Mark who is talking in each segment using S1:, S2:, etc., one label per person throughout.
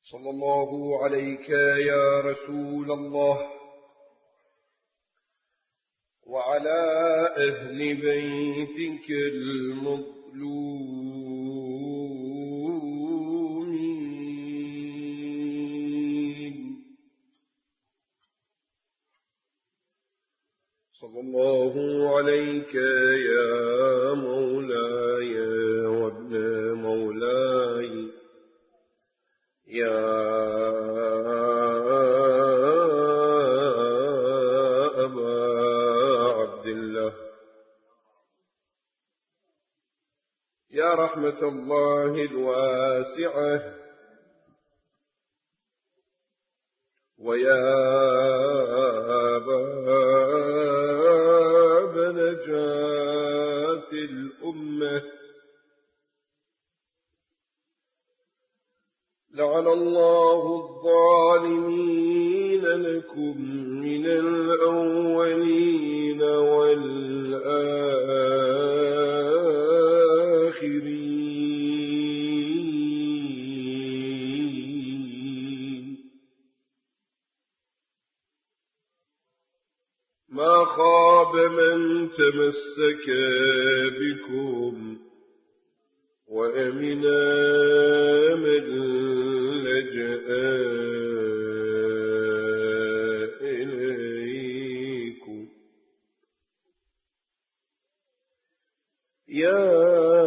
S1: صلى الله عليك يا رسول الله وعلى أهل بيتك المظلومين. صلى الله عليك يا مولاي وابن مولاي يا أبا عبد الله، يا رحمة الله الواسعة ويا باب نجاة الأمة، لعن الله الظالمين لكم من الأولين والآخرين. ما خاب من تمسك بكم وأمنا من لجأ إليكم. يا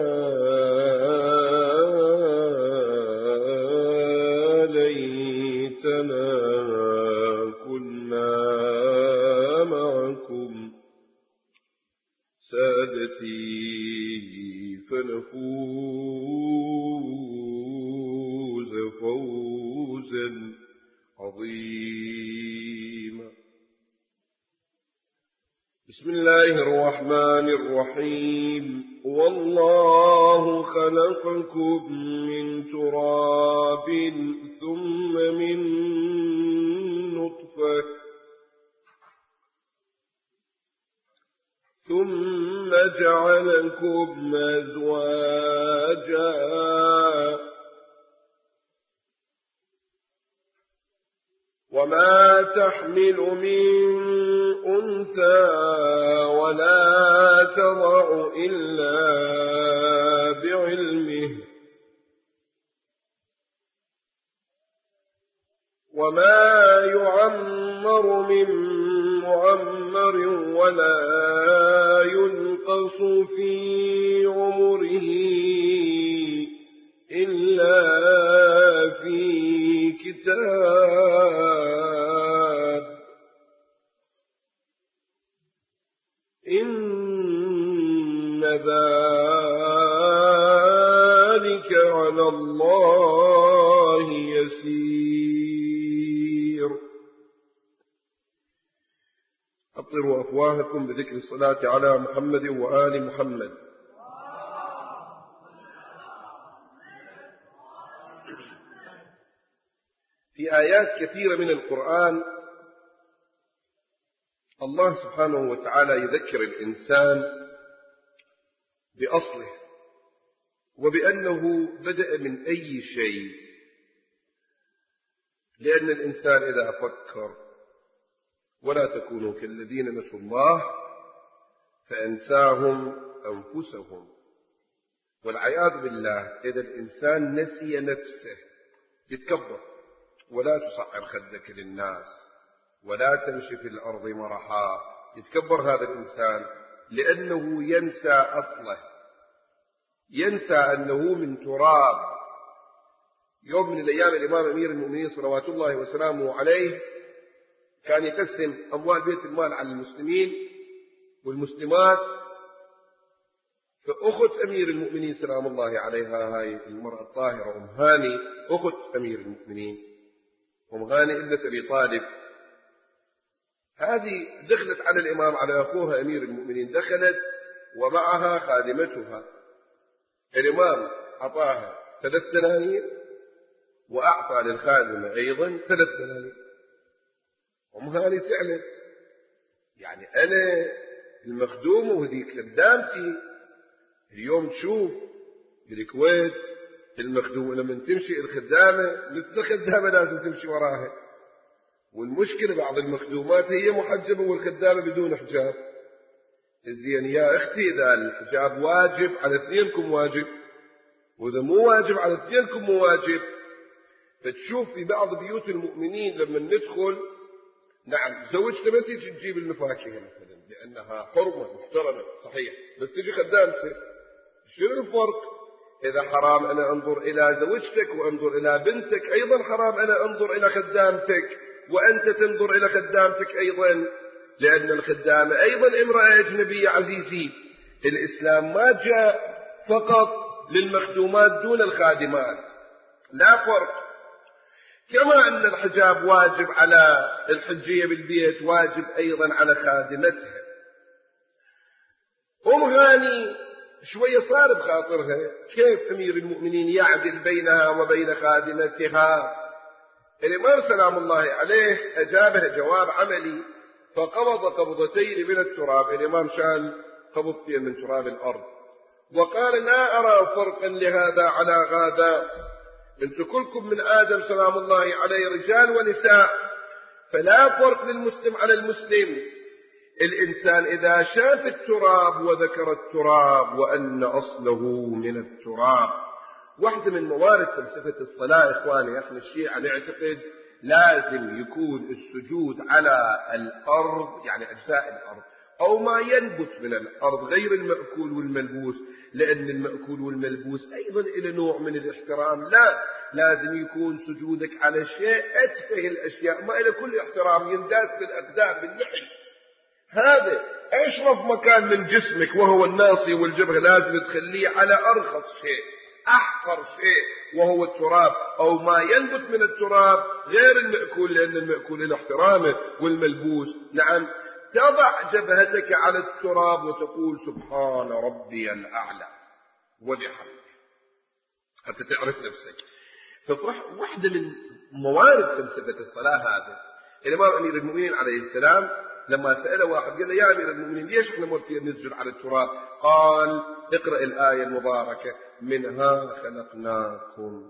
S1: ليتنا كنا معكم سادتي فنفوز فوزا عظيما. بسم الله الرحمن الرحيم. والله خلقكم من تراب ثم من نطفة ثم جعلكم أزواجا وما تحمل من أنثى ولا تضع إلا بعلمه وما يعمر من معمر ولا ينقص في عمره إلا في كتاب، إن ذلك على الله يسير. أطروا أفواهكم بذكر الصلاة على محمد وآل محمد. في آيات كثيرة من القرآن الله سبحانه وتعالى يذكر الإنسان بأصله وبأنه بدأ من أي شيء، لأن الإنسان إذا فكر ولا تكونوا كالذين نسوا الله فأنساهم أنفسهم. والعياذ بالله إذا الإنسان نسي نفسه يتكبر، ولا تصعر خدك للناس ولا تمشي في الأرض مرحا. يتكبر هذا الإنسان لأنه ينسى أصله، ينسى أنه من تراب. يوم من الأيام الإمام أمير المؤمنين صلوات الله وسلامه عليه كان يقسم أموال بيت المال على المسلمين والمسلمات، فأخت أمير المؤمنين سلام الله عليها، هاي المرأة الطاهرة أم هاني أخت أمير المؤمنين، أم هاني ابنة أبي طالب، هذه دخلت على الإمام على أخوها أمير المؤمنين، دخلت ومعها خادمتها. الإمام أعطاها 3 دنانير وأعطى للخادمة أيضا 3 دنانير. أم هاني سألت يعني أنا المخدومة وذيك خدامتي، اليوم تشوف بالكويت المخدوم لما تمشي الخدامة مثل الخدامة لازم تمشي وراها. والمشكلة بعض المخدومات هي محجبة والخدامة بدون حجاب. زين يا أختي، إذا الحجاب واجب على اثنينكم واجب، وإذا مو واجب على اثنينكم مو واجب. فتشوف في بعض بيوت المؤمنين لما ندخل، نعم زوجته ما تيجي تجيب الفاكهة مثلا لأنها حرمة محترمة صحيح، بس تجي خدامته. شنو الفرق؟ إذا حرام أنا أنظر إلى زوجتك وأنظر إلى بنتك، أيضا حرام أنا أنظر إلى خدامتك وأنت تنظر إلى خدامتك أيضا، لأن الخدامة أيضا امرأة أجنبية. عزيزي، الإسلام ما جاء فقط للمخدومات دون الخادمات، لا فرق. كما أن الحجاب واجب على الحجية بالبيت، واجب أيضا على خادمتها. أم هاني شوية صار بخاطرها كيف أمير المؤمنين يعدل بينها وبين خادمتها. الإمام سلام الله عليه أجابها جواب عملي، فقبض قبضتين من التراب. الإمام شال قبضتين من تراب الأرض وقال: لا أرى فرقا لهذا على هذا، انتم كلكم من آدم سلام الله عليه رجال ونساء، فلا فرق للمسلم على المسلم. الإنسان إذا شاف التراب وذكر التراب وأن أصله من التراب. واحدة من موارد فلسفة الصلاة إخواني، إحنا الشيعة نعتقد لازم يكون السجود على الأرض، يعني أجزاء الأرض أو ما ينبت من الأرض غير المأكول والملبوس، لأن المأكول والملبوس أيضا إلى نوع من الاحترام. لا، لازم يكون سجودك على شيء أتفه الأشياء، ما إلى كل احترام، ينداس بالأقدام بالنحل. هذا أشرف مكان من جسمك وهو الناصية والجبهة، لازم تخليه على أرخص شيء، أحقر شيء وهو التراب أو ما ينبت من التراب غير المأكول، لأن المأكول له احترامه والملبوس. نعم، تضع جبهتك على التراب وتقول: سبحان ربي الأعلى وبحمده، حتى تعرف نفسك. فواحدة من موارد فلسفة الصلاة هذا. الإمام أمير المؤمنين عليه السلام لما سأل واحد قال له: يا أمير المؤمنين ليش احنا مرتين نسجد على التراب؟ قال: اقرأ الآية المباركة: منها خلقناكم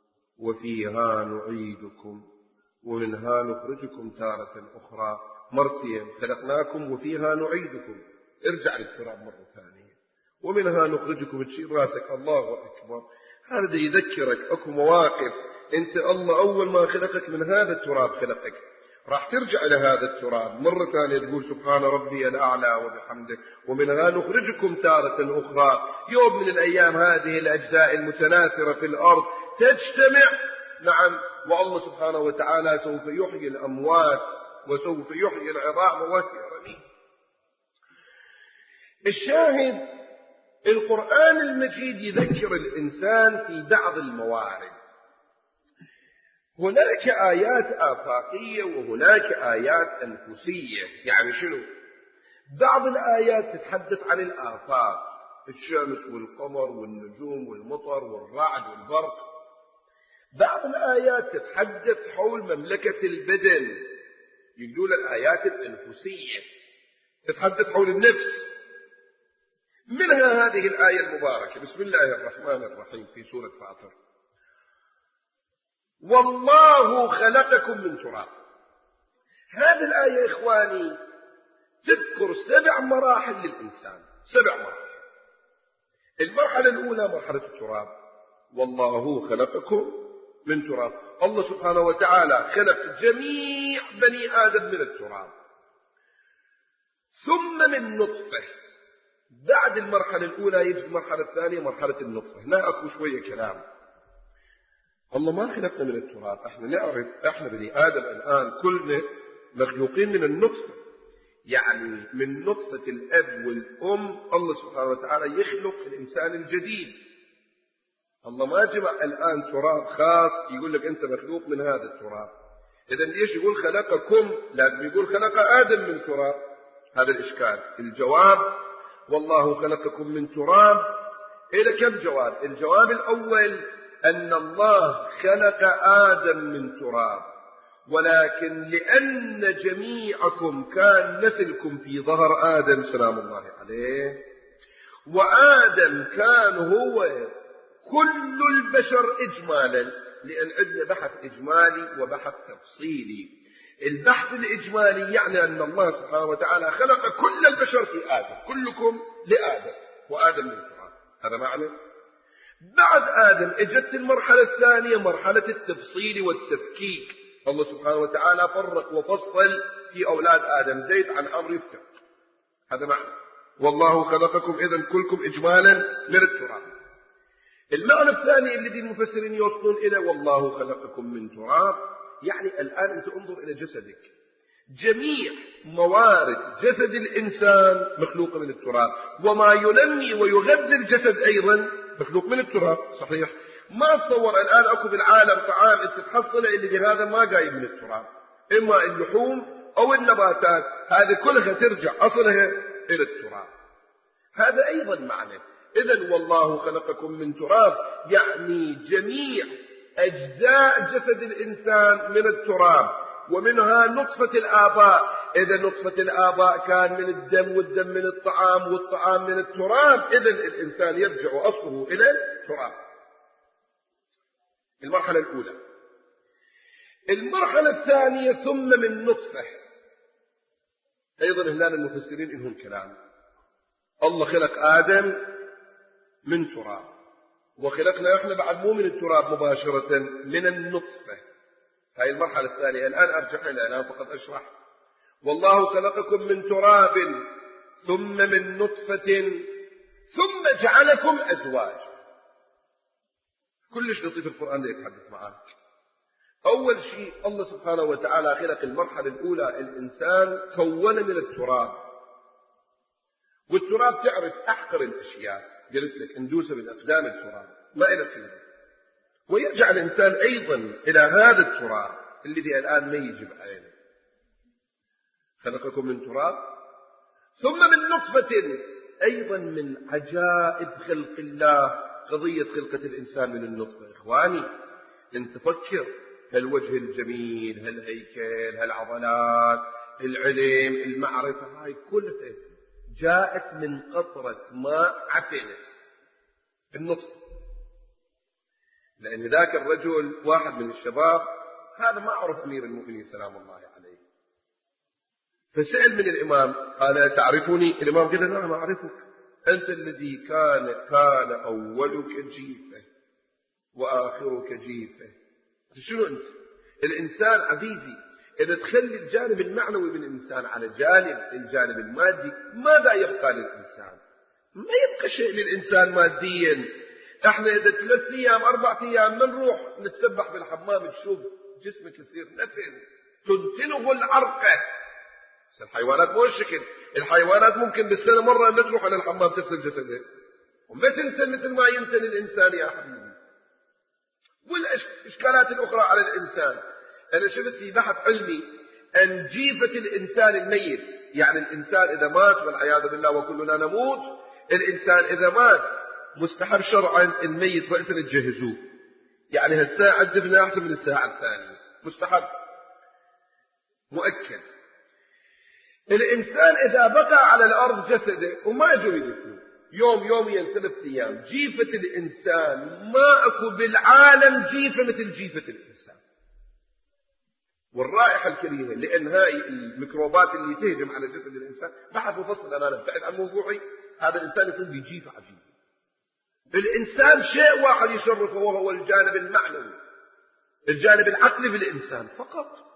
S1: وفيها نعيدكم ومنها نخرجكم تارة أخرى. مرتين، خلقناكم وفيها نعيدكم، ارجع للتراب مرة ثانية، ومنها نخرجكم، تشير راسك الله أكبر. هذا يذكرك أكو مواقف أنت الله أول ما خلقك من هذا التراب خلقك، راح ترجع إلى هذا التراب مرة ثانية تقول: سبحان ربي الأعلى وبحمده، ومنها نخرجكم تارة أخرى. يوم من الأيام هذه الأجزاء المتناثرة في الأرض تجتمع، نعم، والله سبحانه وتعالى سوف يحيي الأموات وسوف يحيي العظام وهي رميم. الشاهد، القرآن المجيد يذكر الإنسان في بعض الموارد. هناك آيات آفاقية وهناك آيات أنفسية. يعني شنو؟ بعض الآيات تتحدث عن الآفاق، الشمس والقمر والنجوم والمطر والرعد والبرق. بعض الآيات تتحدث حول مملكة البدن، يقولون الآيات الأنفسية تتحدث حول النفس. منها هذه الآية المباركة: بسم الله الرحمن الرحيم في سورة فاطر: والله خلقكم من تراب. هذه الآية إخواني تذكر 7 مراحل للإنسان، 7 مراحل. المرحلة الأولى مرحلة التراب، والله خلقكم من تراب. الله سبحانه وتعالى خلق جميع بني آدم من التراب، ثم من نطفة. بعد المرحلة الأولى يجي المرحلة الثانية، مرحلة النطفة. هنا أكو شوية كلام. الله ما خلقنا من التراب، احنا نعرف احنا بني آدم الآن كلنا مخلوقين من النطفة، يعني من نطفة الأب والأم الله سبحانه وتعالى يخلق الإنسان الجديد. الله ما جمع الآن تراب خاص يقول لك أنت مخلوق من هذا التراب. إذا ليش يقول خلقكم؟ لازم يقول خلق آدم من تراب. هذا الإشكال. الجواب: والله خلقكم من تراب. إلى كم جواب؟ الجواب الأول أن الله خلق آدم من تراب، ولكن لأن جميعكم كان نسلكم في ظهر آدم سلام الله عليه، وآدم كان هو كل البشر إجمالا، لأن عندنا بحث إجمالي وبحث تفصيلي. البحث الإجمالي يعني أن الله سبحانه وتعالى خلق كل البشر في آدم، كلكم لآدم وآدم من تراب، هذا معنى. بعد آدم اجت المرحلة الثانية، مرحلة التفصيل والتفكيك. الله سبحانه وتعالى فرق وفصل في أولاد آدم، زيد عن عمرو يفتح، هذا معنى والله خلقكم إذن كلكم إجمالا من التراب. المعنى الثاني الذي المفسرين يوصلون إلى والله خلقكم من تراب، يعني الآن أنت انظر إلى جسدك، جميع موارد جسد الإنسان مخلوقة من التراب، وما ينمي ويغذي الجسد أيضا مخلوق من التراب، صحيح؟ ما تصور الآن أكو بالعالم طعام أنت تحصله اللي بهذا ما جاي من التراب، إما اللحوم أو النباتات، هذه كلها ترجع أصلها إلى التراب. هذا أيضا معنى. إذن والله خلقكم من تراب يعني جميع أجزاء جسد الإنسان من التراب، ومنها نطفة الآباء. إذا نطفة الآباء كان من الدم، والدم من الطعام، والطعام من التراب، إذن الإنسان يرجع أصله إلى التراب. المرحلة الأولى. المرحلة الثانية ثم من نطفة، أيضا هنا المفسرين إنهم كلام. الله خلق آدم من تراب، وخلقنا إحنا بعد مو من التراب مباشرة، من النطفة. هاي المرحلة الثانية. الآن أرجع إلى أنا فقط أشرح. والله خلقكم من تراب ثم من نطفة ثم جعلكم أزواج. كلش لطيف القرآن ده يتحدث معك. أول شيء الله سبحانه وتعالى خلق المرحلة الأولى، الإنسان كون من التراب، والتراب تعرف أحقر الأشياء، قلت لك اندوسه بالأقدام التراب ما إلى قيمة، ويرجع الإنسان أيضا إلى هذا التراب الذي الآن ما يجب علينا. خلقكم من تراب ثم من نطفة، أيضا من عجائب خلق الله قضية خلقة الإنسان من النطفة. إخواني أنت فكر، هالوجه الجميل، هالهيكل، هالعضلات، العلم، المعرفة، هاي كلها جاءت من قطرة ماء عفنة النطفة. لأن ذاك الرجل واحد من الشباب، هذا ما عرف أمير المؤمنين سلام الله عليه، فسأل من الإمام قال تعرفني؟ الإمام قال نعم أعرفك، أنت الذي كان أولك جيفة وآخرك جيفة. شنو أنت؟ الإنسان عزيزي إذا تخلي الجانب المعنوي من الإنسان على الجانب المادي، ماذا يبقى للإنسان؟ ما يبقى شيء للإنسان ماديا. احنا إذا 3 أيام 4 أيام نروح نتسبح بالحمام تشوف جسمك يصير نتن تنتنه العرقة. بس الحيوانات مو الشكل، الحيوانات ممكن بالسنة مرة أن تروح على الحمام تغسل جسدها وما تنتن مثل ما ينتن الإنسان يا حبيبي. والإشكالات الأخرى على الإنسان، أنا شفت في بحث علمي أن جيفة الإنسان الميت، يعني الإنسان إذا مات والعياذ بالله وكلنا نموت، الإنسان إذا مات مستحب شرعا الميت رأسا تجهزوه، يعني هالساعة دفنه أحسن من الساعة الثانية، مستحب مؤكد. الإنسان إذا بقى على الأرض جسده وما أجوا يدفنوه يوميا 3 أيام، جيفة الإنسان ما أكو بالعالم جيفة مثل جيفة الإنسان. والرائحة الكريمة، لأن هاي الميكروبات اللي تهجم على جسد الإنسان بحث مفصل، أنا أبتعد عن موضوعي، هذا الإنسان يصير بجيفة عجيبة. الإنسان شيء واحد يشرفه وهو الجانب المعنوي، الجانب العقلي في الإنسان فقط.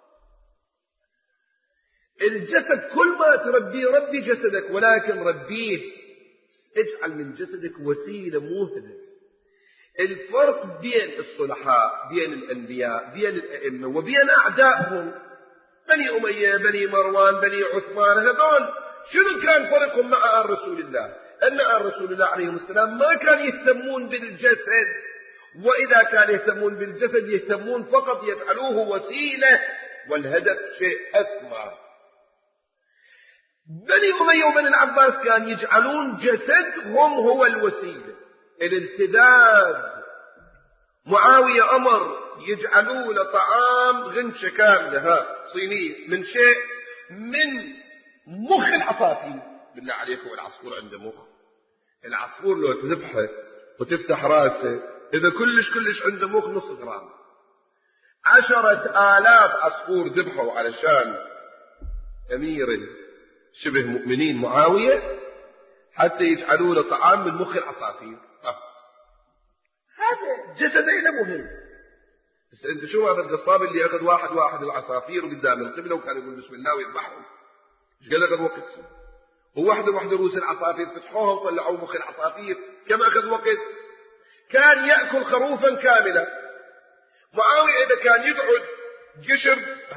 S1: الجسد كل ما تربيه ربي جسدك، ولكن ربيه اجعل من جسدك وسيلة مو هدف. الفرق بين الصلحاء، بين الأنبياء، بين الأئمة وبين أعدائهم، بني أمية، بني مروان، بني عثمان، هذول شنو كان فرقهم مع آل رسول الله؟ أن آل رسول الله عليه السلام ما كان يهتمون بالجسد، وإذا كان يهتمون بالجسد يهتمون فقط يجعلوه وسيلة، والهدف شيء أسمى. بني أمية وبني العباس كان يجعلون جسدهم هو الوسيلة، الانتداب. معاوية أمر يجعلوا له طعام غنشة كاملة صينية من شيء من مخ العصافير. بالله عليكم العصفور عنده مخ، العصفور لو تذبحه وتفتح راسه إذا كلش عنده مخ نص غرام. 10,000 عصفور ذبحوا علشان أمير شبه مؤمنين معاوية حتى يجعلوا له طعام من مخ العصافير. هذا جسدين مهم. بس أنت شو هذا القصاب اللي أخذ واحد العصافير قدام القبلة وكان يقول بسم الله ويذبحهم؟ إيش قال أخذ وقت؟ وواحدة رؤوس العصافير فتحوها وطلعوا مخ العصافير، كم أخذ وقت؟ كان يأكل خروفا كاملا. معاوية إذا كان يقعد قشر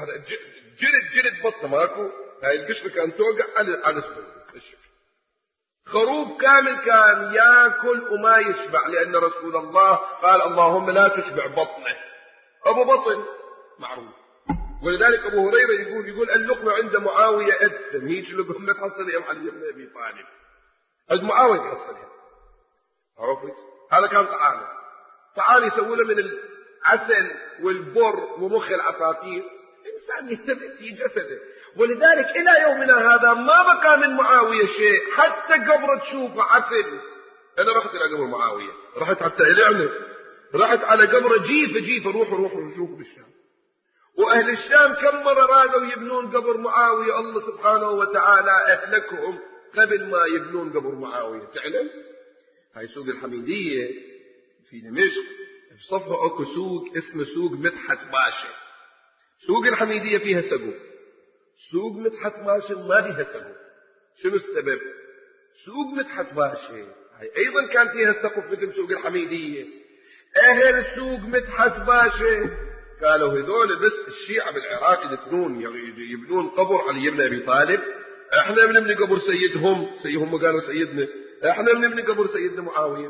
S1: جلد بطنه ماكو، هاي القشر كان توقع على السوق. خروف كامل كان يأكل وما يشبع، لأن رسول الله قال اللهم لا تشبع بطنه. أبو بطن معروف. ولذلك أبو هريرة يقول اللقمة عند معاوية أدسم، هيك لقمة تحصل يا علي بن أبي طالب، عند معاوية تحصلها. عرفت؟ هذا كان طعام يسوي له من العسل والبر ومخ العصافير. إنسان يهتم في جسده. ولذلك إلى يومنا هذا ما بقى من معاوية شيء، حتى قبر تشوفه عسل. أنا رحت إلى قبر معاوية، رحت حتى إلى رحت على قبر جيفة روحوا شوفوا بالشام. وأهل الشام كم مرة رادوا يبنون قبر معاوية، الله سبحانه وتعالى أهلكهم قبل ما يبنون قبر معاوية. تعلم هاي سوق الحميدية في دمشق، في صفها أكو سوق اسمه سوق مدحت باشا. سوق الحميدية فيها سقف، سوق مدحت باشا ما فيها سقف. شنو السبب؟ سوق مدحت باشا هاي أيضا كان فيها سقف مثل سوق الحميدية. أهل سوق مدحت باشا قالوا هذول بس الشيعة بالعراق يبنون قبر علي بن أبي طالب، احنا بنبني قبر سيدهم قالوا سيدنا، احنا بنبني قبر سيدنا معاوية.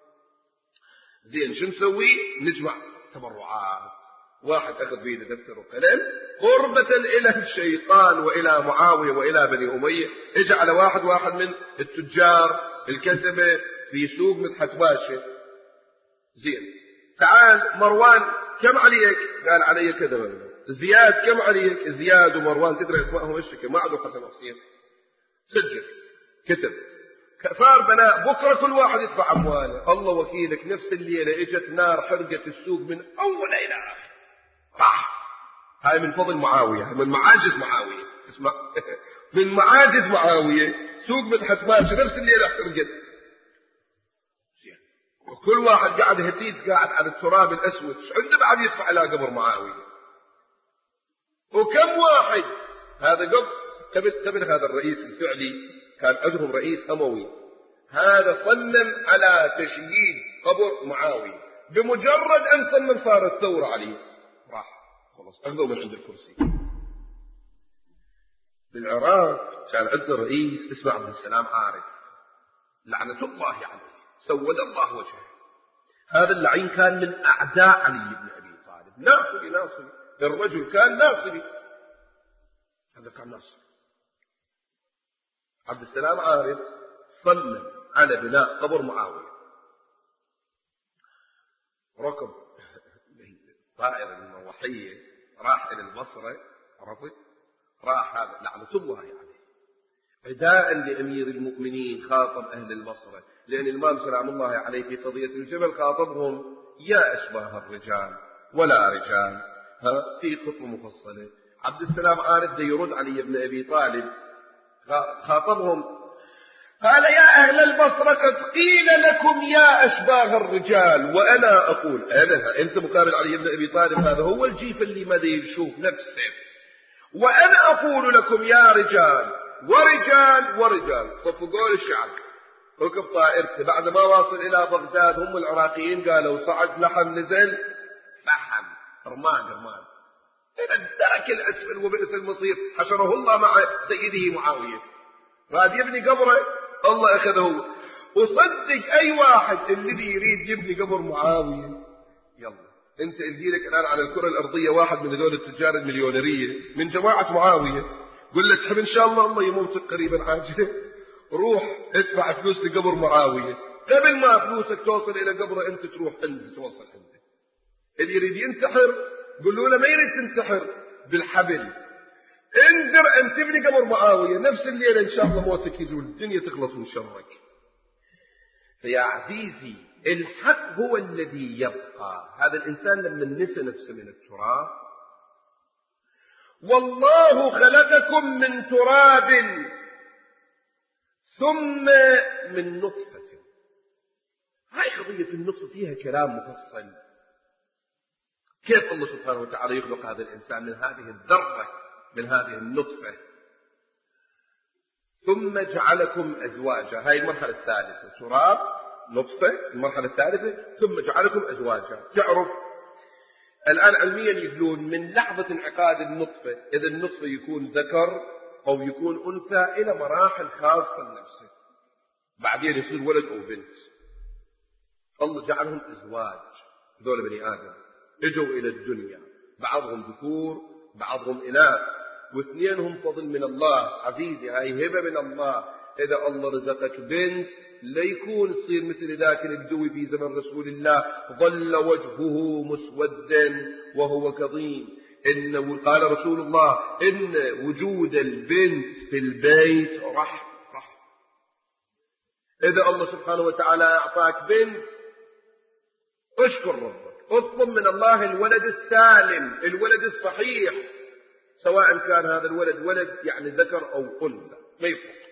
S1: زين شو نسوي؟ نجمع تبرعات. واحد أخذ بيده دفتر وقلم قربة إلى الشيطان وإلى معاوية وإلى بني أمية، اجى على واحد من التجار الكسبة في سوق مدحت باشا. زين تعال مروان كم عليك؟ قال علي كذا. زياد كم عليك؟ زياد ومروان تدري اسمائهم ايش؟ ما عدوا حسن وحسين. سجل كتب صار بناء. بكره كل واحد يدفع امواله. الله وكيلك نفس الليله اجت نار حرقت السوق من اول الى اخر. راح هاي من فضل معاويه، من معاجز معاويه. اسمع من معاجز معاويه سوق مدحت باشا نفس الليله حرقت. وكل واحد قاعد هتيت قاعد على التراب الأسود. عنده بعد يدفع إلى قبر معاوية. وكم واحد هذا قبل هذا الرئيس الفعلي كان عندهم رئيس أموي، هذا صمم على تشييد قبر معاوية. بمجرد أن صمم صارت ثورة عليه، راح خلاص أخذوا من عند الكرسي. بالعراق كان عندنا رئيس اسمه عبد السلام عارف لعنة الله عليه، سود الله وجهه. هذا اللعين كان من أعداء علي بن أبي طالب، ناصبي. الرجل كان ناصبي، هذا كان ناصبي. عبد السلام عارف صمم على بناء قبر معاوية. ركب طائرة المروحية راح إلى البصرة، عرفت؟ راح هذا لعنة الله عليه عداء لأمير المؤمنين خاطب أهل البصرة، لأن الإمام سلام الله عليه في قضية الجبل خاطبهم يا أشباه الرجال ولا رجال. في خطبة مفصلة عبد السلام عارف ده يرد علي بن أبي طالب، خاطبهم قال يا أهل البصرة قد قيل لكم يا أشباه الرجال، وأنا أقول أنت مقابل علي بن أبي طالب، هذا هو الجيف اللي ما يشوف نفسه، وأنا أقول لكم يا رجال ورجال. صفقوا الشعب. ركب طائرته بعد ما واصل إلى بغداد، هم العراقيين قالوا صعد لحم نزل فحم رمان إلى الدرك الأسفل وبئس المصير. حشره الله مع سيده معاوية، راد يبني قبره الله أخذه. وصدق أي واحد الذي يريد يبني قبر معاوية، يلا أنت الجيلك الآن على الكرة الأرضية واحد من هذول التجار المليونيرية من جماعة معاوية، قل له تحب إن شاء الله يموتك قريبا عاجلا، روح ادفع فلوس لقبر معاوية. قبل ما فلوسك توصل إلى قبره أنت تروح أنت توصل أنت. اللي يريد ينتحر قل له ما يريد تنتحر بالحبل، انذر أن تبني قبر معاوية نفس الليلة إن شاء الله موتك يزول، الدنيا تخلص من شرك. فيا عزيزي الحق هو الذي يبقى. هذا الإنسان لما نسى نفسه من التراب. والله خلقكم من تراب ثم من نطفة. هاي قضية النطفة فيها كلام مفصل. كيف الله سبحانه وتعالى يخلق هذا الإنسان من هذه الذرة، من هذه النطفة؟ ثم جعلكم أزواجا. هاي المرحلة الثالثة، تراب، نطفة. المرحلة الثالثة ثم جعلكم أزواجا. تعرف الآن علميا يقولون من لحظة انعقاد النطفة، إذا النطفة يكون ذكر أو يكون أنثى، إلى مراحل خاصة لنفسه، بعدين يصير ولد أو بنت. الله جعلهم أزواج. هذول بني آدم اجوا إلى الدنيا، بعضهم ذكور بعضهم إناث، واثنينهم فضل من الله. عزيزي هاي هبة من الله. إذا الله رزقك بنت لا يكون تصير مثل ذاك البدوي في زمن رسول الله ظل وجهه مسودا وهو كظيم. قال رسول الله إن وجود البنت في البيت رحمة. إذا الله سبحانه وتعالى أعطاك بنت اشكر ربك، اطلب من الله الولد السالم، الولد الصحيح، سواء كان هذا الولد ولد يعني ذكر أو أنثى ما يفرق.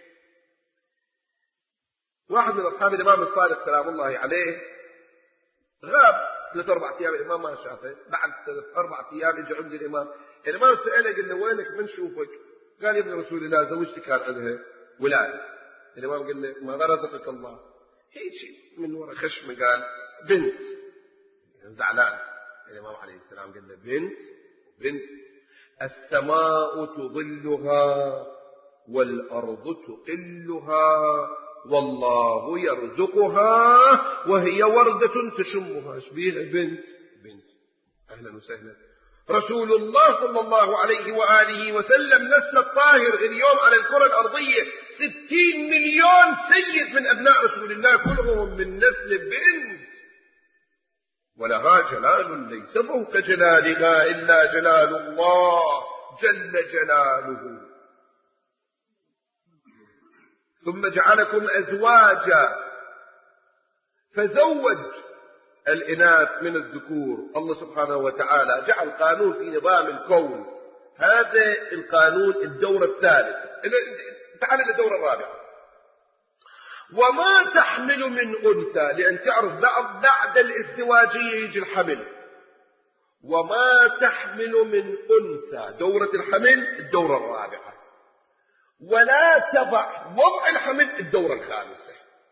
S1: واحد من أصحاب الإمام الصادق سلام الله عليه غاب 3-4 أيام، الإمام ما شافه. بعد 3-4 أيام يجي عند الإمام سأله قال له وينك من شوفك؟ قال يا ابن رسول الله زوجتي كان عندها ولادة. الإمام قال له ماذا رزقك الله؟ هيك من وراء خشمه قال بنت. زعلان. الإمام عليه السلام قال له بنت السماء تظلها والأرض تقلها والله يرزقها وهي وردة تشمها. شبيها بنت. أهلا وسهلا. رسول الله صلى الله عليه وآله وسلم نسل الطاهر اليوم على الكرة الأرضية 60 مليون سيد من أبناء رسول الله كلهم من نسل بنت. ولها جلال ليس فوق جلالها إلا جلال الله جل جلاله. ثم جعلكم أزواجا، فزوج الإناث من الذكور. الله سبحانه وتعالى جعل قانون في نظام الكون. هذا القانون الدورة الثالثة. تعال للدورة الرابعة. وما تحمل من أنثى، لأن تعرف بعد الازدواجية يجي الحمل. وما تحمل من أنثى، دورة الحمل الدورة الرابعة. ولا تضع، وضع الحمل الدورة الخامسة.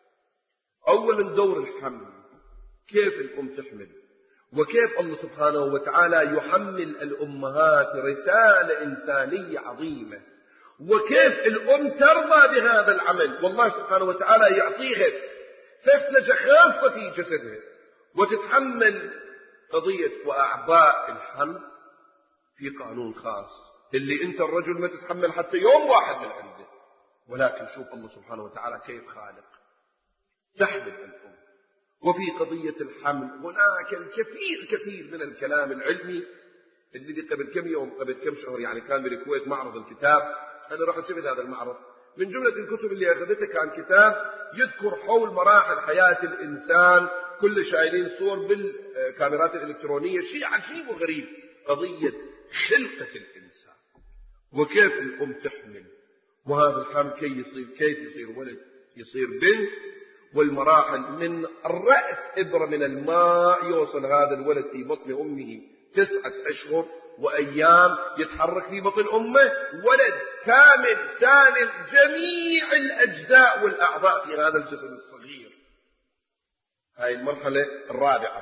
S1: أولا دور الحمل، كيف الأم تحمل، وكيف الله سبحانه وتعالى يحمل الأمهات رسالة إنسانية عظيمة، وكيف الأم ترضى بهذا العمل. والله سبحانه وتعالى يعطيها فسلجة خاصة في جسدها وتتحمل قضية وأعباء الحمل في قانون خاص، اللي أنت الرجل ما تتحمل حتى يوم واحد من عنده. ولكن شوف الله سبحانه وتعالى كيف خالق. تحمل الأم. وفي قضية الحمل هناك الكثير من الكلام العلمي اللي قبل كم يوم قبل كم شهر يعني كان بالكويت معرض الكتاب. أنا رحت شفت هذا المعرض. من جملة الكتب اللي أخذتها كان كتاب يذكر حول مراحل حياة الإنسان، كل شايلين صور بالكاميرات الإلكترونية. شيء عجيب وغريب، قضية خلقة الإنسان وكيف الأم تحمل، وهذا الحمل كيف يصير ولد، يصير بنت، والمراحل من الرأس إبرة من الماء يوصل هذا الولد في بطن أمه 9 أشهر وأيام، يتحرك في بطن أمه ولد كامل سالم جميع الأجزاء والأعضاء في هذا الجسد الصغير. هاي المرحلة الرابعة.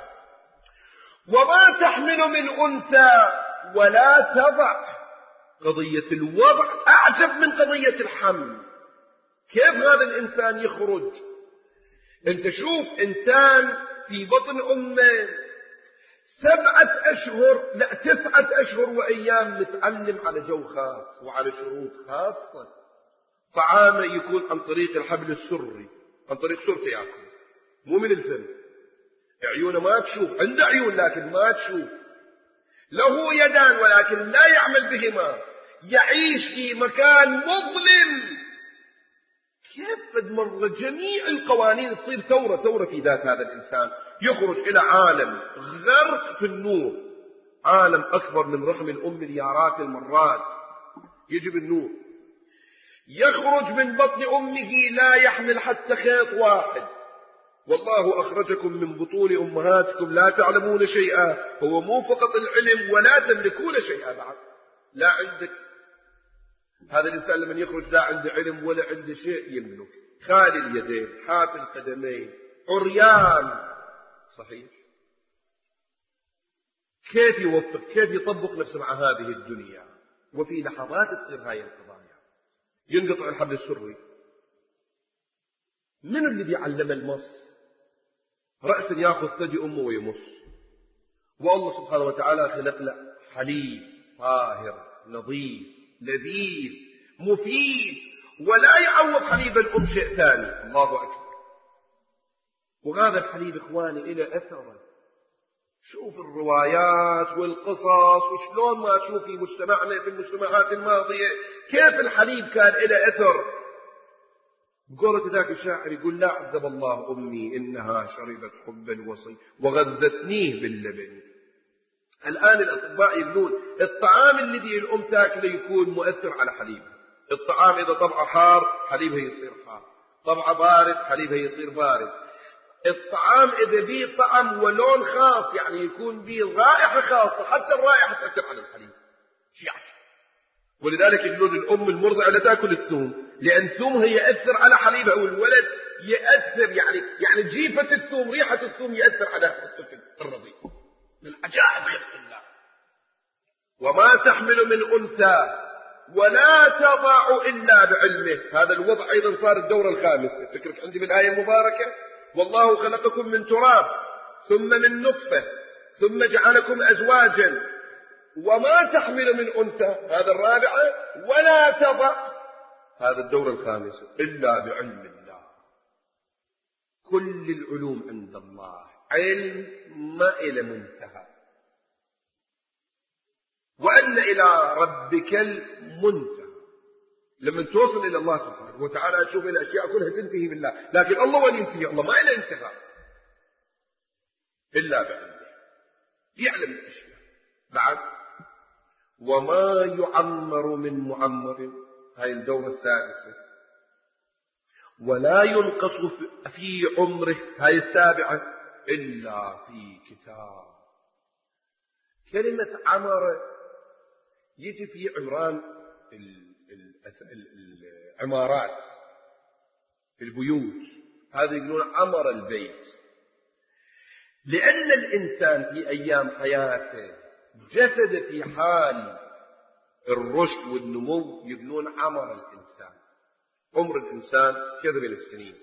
S1: وما تحمل من أنثى ولا تضع. قضية الوضع أعجب من قضية الحمل. كيف هذا الإنسان يخرج؟ أنت شوف إنسان في بطن أمه 7 أشهر 9 أشهر وأيام متعلم على جو خاص وعلى شروط خاصة. طعامه يكون عن طريق الحبل السري، عن طريق سرته يأكل، مو من الفم. عيونه ما تشوف، عنده عيون لكن ما تشوف. له يدان ولكن لا يعمل بهما. يعيش في مكان مظلم. كيف قد مرة جميع القوانين تصير ثورة في ذات هذا الإنسان، يخرج إلى عالم غرق في النور، عالم أكبر من رحم الأم مليارات المرات، يجب النور، يخرج من بطن أمه لا يحمل حتى خيط واحد، والله أخرجكم من بطون أمهاتكم لا تعلمون شيئا، هو مو فقط العلم ولا تملكون شيئا بعد، لا عندك. هذا الإنسان لمن يخرج لا عنده علم ولا عنده شيء يملك، خالي اليدين، حافي القدمين، عريان، صحيح. كيف يوفق، كيف يطبق نفسه مع هذه الدنيا؟ وفي لحظات تصير هاي القضايا، ينقطع الحبل السري. من الذي علم المص؟ رأس يأخذ ثدي أمه ويمص، والله سبحانه وتعالى خلق له حليب طاهر نظيف لذيذ مفيد، ولا يعوض حليب الأم شيء ثاني. الله أكبر. وهذا الحليب إخواني إلى أثره. شوف الروايات والقصص وشلون ما تشوف في مجتمعنا في المجتمعات الماضية كيف الحليب كان إلى أثر. بقولة ذاك الشاعر يقول: لا عذب الله أمي إنها شربت حب الوصي وغذتنيه باللبن. الآن الأطباء يقولون الطعام الذي الأم تاكله يكون مؤثر على حليبها. الطعام إذا طبعه حار حليبها يصير حار، طبعه بارد حليبها يصير بارد. الطعام إذا بيه طعم ولون خاص يعني يكون بيه رائحة خاصة، حتى الرائحة تأثر على الحليب. شيء عجيب. ولذلك يقولون الأم المرضعة لا تأكل الثوم، لأن ثومها يأثر على حليبها، والولد يأثر يعني جيفة الثوم، ريحة الثوم يأثر على الطفل الرضيع. من عجائب خلق الله. وما تحمل من أنثى ولا تضع إلا بعلمه. هذا الوضع أيضا صار الدورة الخامسة. فكرك عندي بالآية المباركة: والله خلقكم من تراب ثم من نطفة ثم جعلكم أزواجا وما تحمل من أنثى، هذا الرابعة، ولا تضع، هذا الدورة الخامسة، إلا بعلم الله. كل العلوم عند الله، علم ما إلى منتهى، وأن إلى ربك المنتهى. لما توصل إلى الله سبحانه وتعالى تشوف الأشياء كلها تنتهي بالله، لكن الله وين ينتهي؟ الله ما إلى انتهى إلا بعلمه، يعلم الأشياء. بعد: وما يعمر من معمر، هاي الدورة السادسة، ولا ينقص في عمره، هاي السابعة، إلا في كتاب. كلمة عمر يجي في عمران العمارات البيوت، هذا يقولون عمر البيت، لأن الإنسان في أيام حياته جسد في حال الرشد والنمو، يقولون عمر الإنسان، عمر الإنسان كذا من السنين.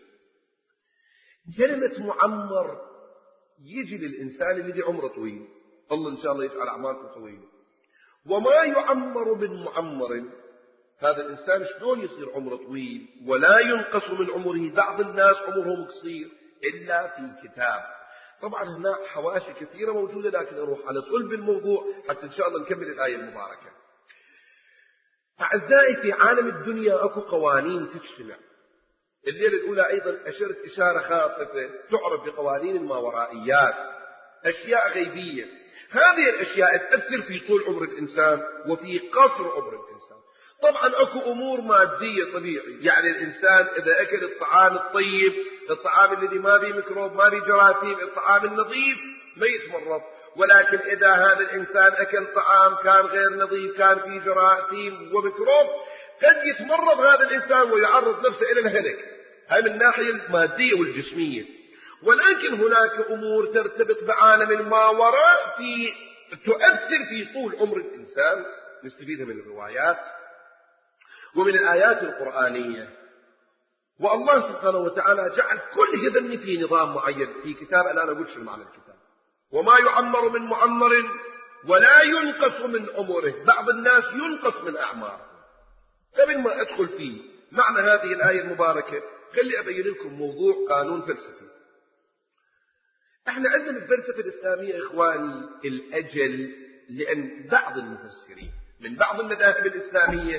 S1: كلمة معمر يجي للإنسان الذي عمره طويل، الله إن شاء الله يجعل أعماركم طويلة. وما يعمر من معمر، هذا الإنسان شلون يصير عمره طويل ولا ينقص من عمره؟ بعض الناس عمرهم قصير إلا في كتاب. طبعا هنا حواشي كثيرة موجودة، لكن أروح على صلب الموضوع حتى إن شاء الله نكمل الآية المباركة. أعزائي، في عالم الدنيا أكو قوانين تجتمع. الليلة الأولى أيضا أشرت إشارة خاطفة تعرف بقوانين الماورائيات، أشياء غيبية. هذه الأشياء تأثر في طول عمر الإنسان وفي قصر عمر الإنسان. طبعا أكو أمور مادية طبيعي، يعني الإنسان إذا أكل الطعام الطيب، الطعام الذي ما به ميكروب ما به جراثيم، الطعام النظيف، ما يتمرض. ولكن إذا هذا الإنسان أكل طعام كان غير نظيف، كان فيه جراثيم وميكروب، قد يتمرض هذا الإنسان ويعرض نفسه إلى الهلك. هاي من الناحية المادية والجسمية. ولكن هناك أمور ترتبط بعالم الماوراء تؤثر في طول عمر الإنسان، نستفيدها من الروايات ومن الآيات القرآنية. والله سبحانه وتعالى جعل كل هذا في نظام معين في كتاب. الآن أقول شو معنى الكتاب: وما يعمر من معمر ولا ينقص من عمره. بعض الناس ينقص من أعماره. قبل ما أدخل في معنى هذه الآية المباركة، خلي أبين لكم موضوع قانون فلسفي. احنا عندنا الفلسفة الإسلامية إخواني الأجل، لأن بعض المفسرين من بعض المذاهب الإسلامية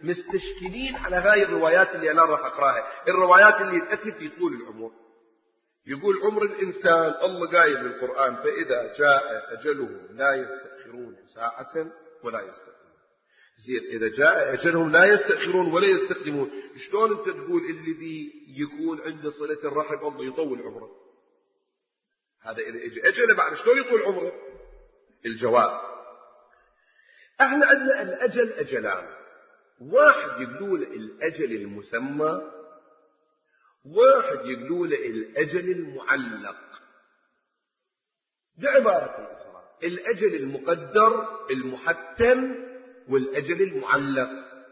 S1: مستشكلين على هاي الروايات اللي أنا راح أقرأها، الروايات اللي تأتي في طول العمر. يقول عمر الإنسان الله قايل بالقرآن فإذا جاء أجلهم لا يستأخرون ساعة ولا يستقدمون. زين، إذا جاء أجلهم لا يستأخرون ولا يستقدمون، شلون أنت تقول الذي يكون عنده صلة الرحم الله يطول عمره؟ هذا إذا أجل أجله بعد شلون يطول عمره؟ الجواب، احنا عندنا الأجل أجلان، واحد يقولون الأجل المسمى، واحد يقولون الأجل المعلق. بعبارة أخرى الأجل المقدر المحتم والأجل المعلق.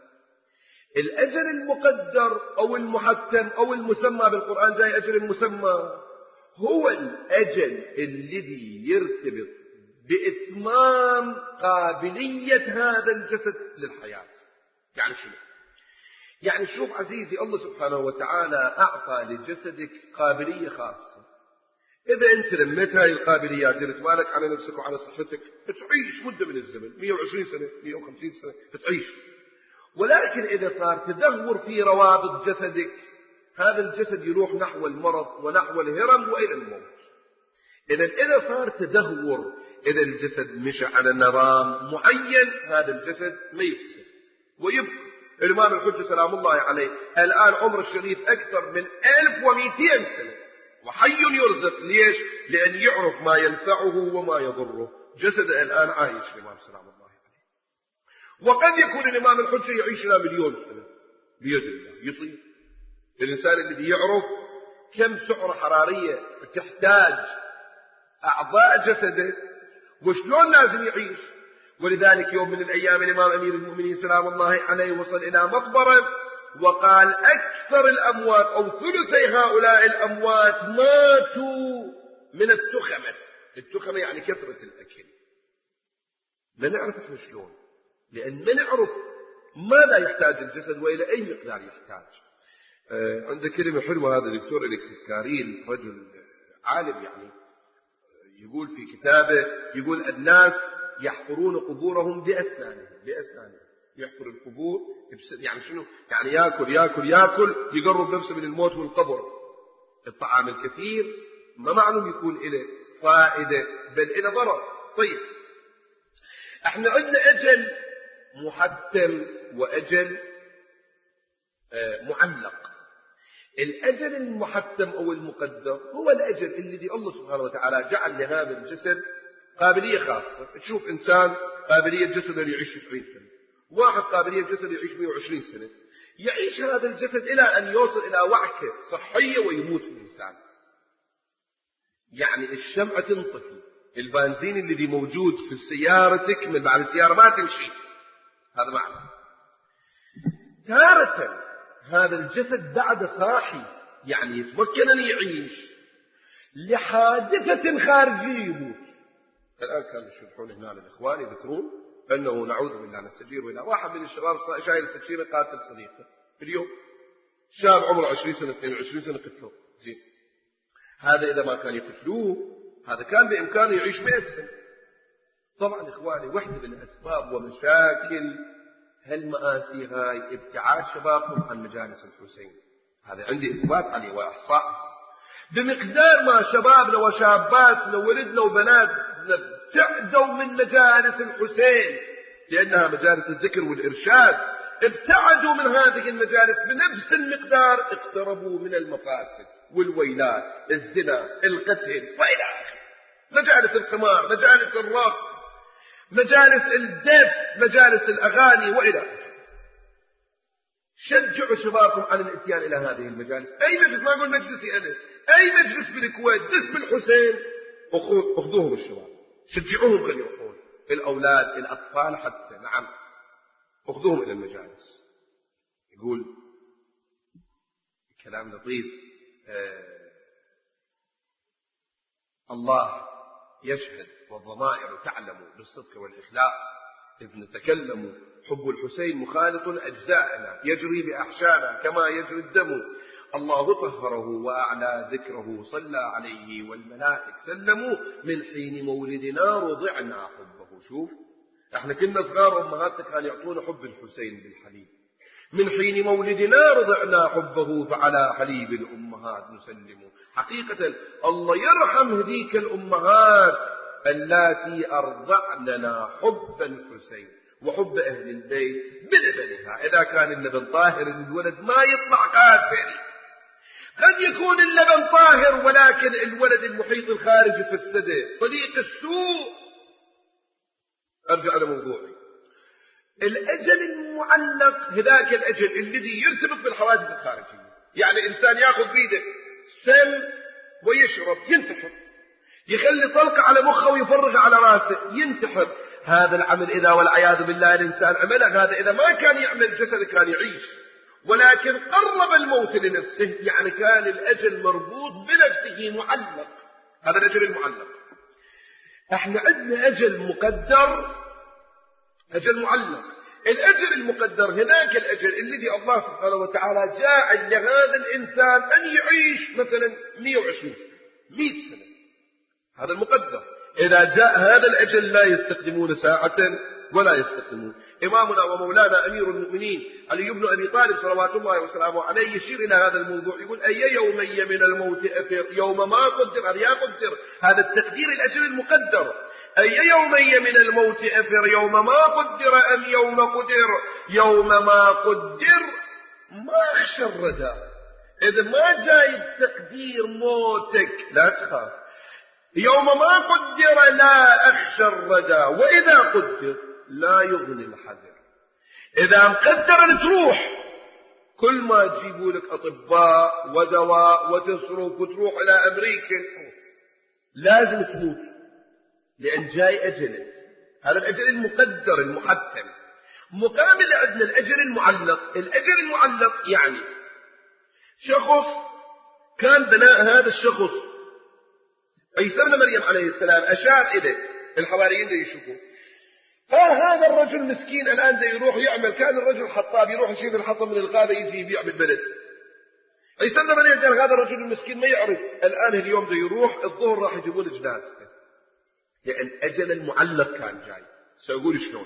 S1: الأجل المقدر أو المحتم أو المسمى بالقرآن جاي أجل المسمى هو الأجل الذي يرتبط بإتمام قابلية هذا الجسد للحياة. يعني شنو؟ يعني شوف عزيزي، الله سبحانه وتعالى أعطى لجسدك قابلية خاصة. إذا أنت لميت هاي القابليات درت بالك على نفسك وعلى صحتك تعيش مدة من الزمن 120 سنة 150 سنة تعيش. ولكن إذا صار تدهور في روابط جسدك هذا الجسد يروح نحو المرض ونحو الهرم وإلى الموت. إذا صار تدهور، إذا الجسد مشى على نظام معين هذا الجسد ما يفسد ويبقى. الإمام الحجة سلام الله عليه الآن عمر الشريف أكثر من 1200 سنة وحي يرزق. ليش؟ لأن يعرف ما ينفعه وما يضره. جسده الآن عايش الإمام سلام الله عليه. وقد يكون الإمام الحجة يعيش إلى 1,000,000 سنة بيد الله يصير. الإنسان الذي يعرف كم سعرة حرارية تحتاج أعضاء جسده وشلون لازم يعيش. ولذلك يوم من الأيام الإمام أمير المؤمنين سلام الله عليه وصل إلى مقبرة وقال أكثر الأموات أو ثلثي هؤلاء الأموات ماتوا من التخمة. التخمة يعني كثرة الأكل. ما نعرف احنا شلون، لأن ما نعرف ماذا يحتاج الجسد وإلى أي مقدار يحتاج. عنده كلمة حلوة هذا الدكتور أليكسيس كاريل، رجل عالم يعني، يقول في كتابه يقول الناس يحفرون قبورهم بأسنانهم. يحفر القبور يعني شنو؟ يعني ياكل يقرب نفسه من الموت والقبر. الطعام الكثير ما معلوم يكون له فائدة بل له ضرر. طيب احنا عندنا أجل محتم وأجل معلق. الأجل المحتم أو المقدر هو الأجل الذي الله سبحانه وتعالى جعل لهذا الجسد قابلية خاصة. تشوف إنسان قابلية جسده يعيش 90 سنة، واحد قابلية جسده يعيش 120 سنة. يعيش هذا الجسد إلى أن يوصل إلى وعكة صحية ويموت الإنسان. يعني الشمعة تنطفي، البنزين الذي موجود في السيارة تكمل، بعد السيارة ما تمشي. هذا معنى. تارة هذا الجسد بعد صاحي يعني يتمكن أن يعيش، لحادثة خارجية يموت. الآن كانوا يشرحون هنا الإخوان يذكرون أنه نعوذ بالله نستجير إلى واحد من الشباب شايل سكينة قاتل صديقه في اليوم، شاب عمره 20 سنة 22 سنة قتلوه. زين، هذا إذا ما كان يقتلوه هذا كان بإمكانه يعيش 100 سنة. طبعا إخواني واحدة من أسباب ومشاكل هالمآسي هاي ابتعاد شبابهم عن مجالس الحسين. هذا عندي إثبات عليه وإحصاء. بمقدار ما شبابنا وشاباتنا ولدنا وبناتنا ابتعدوا من مجالس الحسين لأنها مجالس الذكر والإرشاد، ابتعدوا من هذه المجالس بنفس المقدار اقتربوا من المفاسد والويلات، الزنا، القتل وإلى آخره. مجالس القمار، مجالس الرقص، مجالس الدف، مجالس الأغاني وإلى آخره. شجعوا شبابكم على الاتيان إلى هذه المجالس. أي مجلس، ما أقول مجلسي أنا، أي مجلس بالكويت دس بالحسين أخذوهم الشباب، شجعوهم خلي يروحون، الأولاد الأطفال حتى، نعم أخذوهم إلى المجالس. يقول كلام لطيف، الله يشهد والضمائر تعلم بالصدق والإخلاص إذ نتكلم، حب الحسين مخالط أجزاءنا يجري بأحشانا كما يجري الدم. الله طهره وأعلى ذكره، صلى عليه والملائك سلموا، من حين مولدنا رضعنا حبه. شوف احنا كنا صغار أمهاتنا كانوا يعطونا حب الحسين بالحليب، من حين مولدنا رضعنا حبه فعلى حليب الأمهات نسلم. حقيقة الله يرحم هذيك الأمهات اللاتي أرضعننا حب الحسين وحب أهل البيت بلبنها. إذا كان اللبن طاهر الولد ما يطلع كافر، قد يكون اللبن طاهر ولكن الولد المحيط الخارجي فسده صديق السوء. أرجع لموضوعي. الأجل المعلق هذاك الأجل الذي يرتبط بالحوادث الخارجية، يعني إنسان يأخذ بيده سم ويشرب ينتحر، يخلي طلقة على مخه ويفرغ على راسه ينتحر. هذا العمل إذا والعياذ بالله الإنسان عمله، هذا إذا ما كان يعمل جسد كان يعيش، ولكن قرب الموت لنفسه، يعني كان الأجل مربوط بنفسه معلق. هذا الأجل المعلق. احنا عندنا أجل مقدر، أجل معلق. الأجل المقدر هناك الأجل الذي الله سبحانه وتعالى جاعل لهذا الإنسان أن يعيش مثلا 120 100 سنة، هذا المقدر. إذا جاء هذا الأجل لا يستخدمون ساعة ولا يستخدمون. إمامنا ومولانا أمير المؤمنين علي بن أبي طالب صلوات الله وسلامه عليه يشير إلى هذا الموضوع، يقول أي يومي من الموت أفر يوم ما قدر. هذا يقدر، هذا التقدير الأجل المقدر. أي يومي من الموت أفر يوم ما قدر أم يوم قدر. يوم ما قدر ما أخشى الردى. إذا ما جاي التقدير موتك لا تخاف. يوم ما قدر لا أخشى الردى، وإذا قدر لا يغني الحذر. إذا مقدر تروح، كل ما تجيبوا لك أطباء ودواء وتصرف وتروح إلى أمريكا لازم تموت، لأن جاي أجلك. هذا الأجل المقدر المحتم. مقابل عندنا الأجل المعلق. الأجل المعلق يعني شخص كان بناء هذا الشخص عيسى ابن مريم عليه السلام أشار إليه الحواريين دي يشوفوا، قال هذا الرجل مسكين الآن دي يروح يعمل، كان الرجل حطاب يروح يشيل الحطب من الغابة يجي يبيع بالبلد. عيسى ابن مريم قال هذا الرجل المسكين ما يعرف، الآن اليوم دي يروح الظهر راح يجيبون جنازته، لأن أجل المعلق كان جاي. سأقول شلون.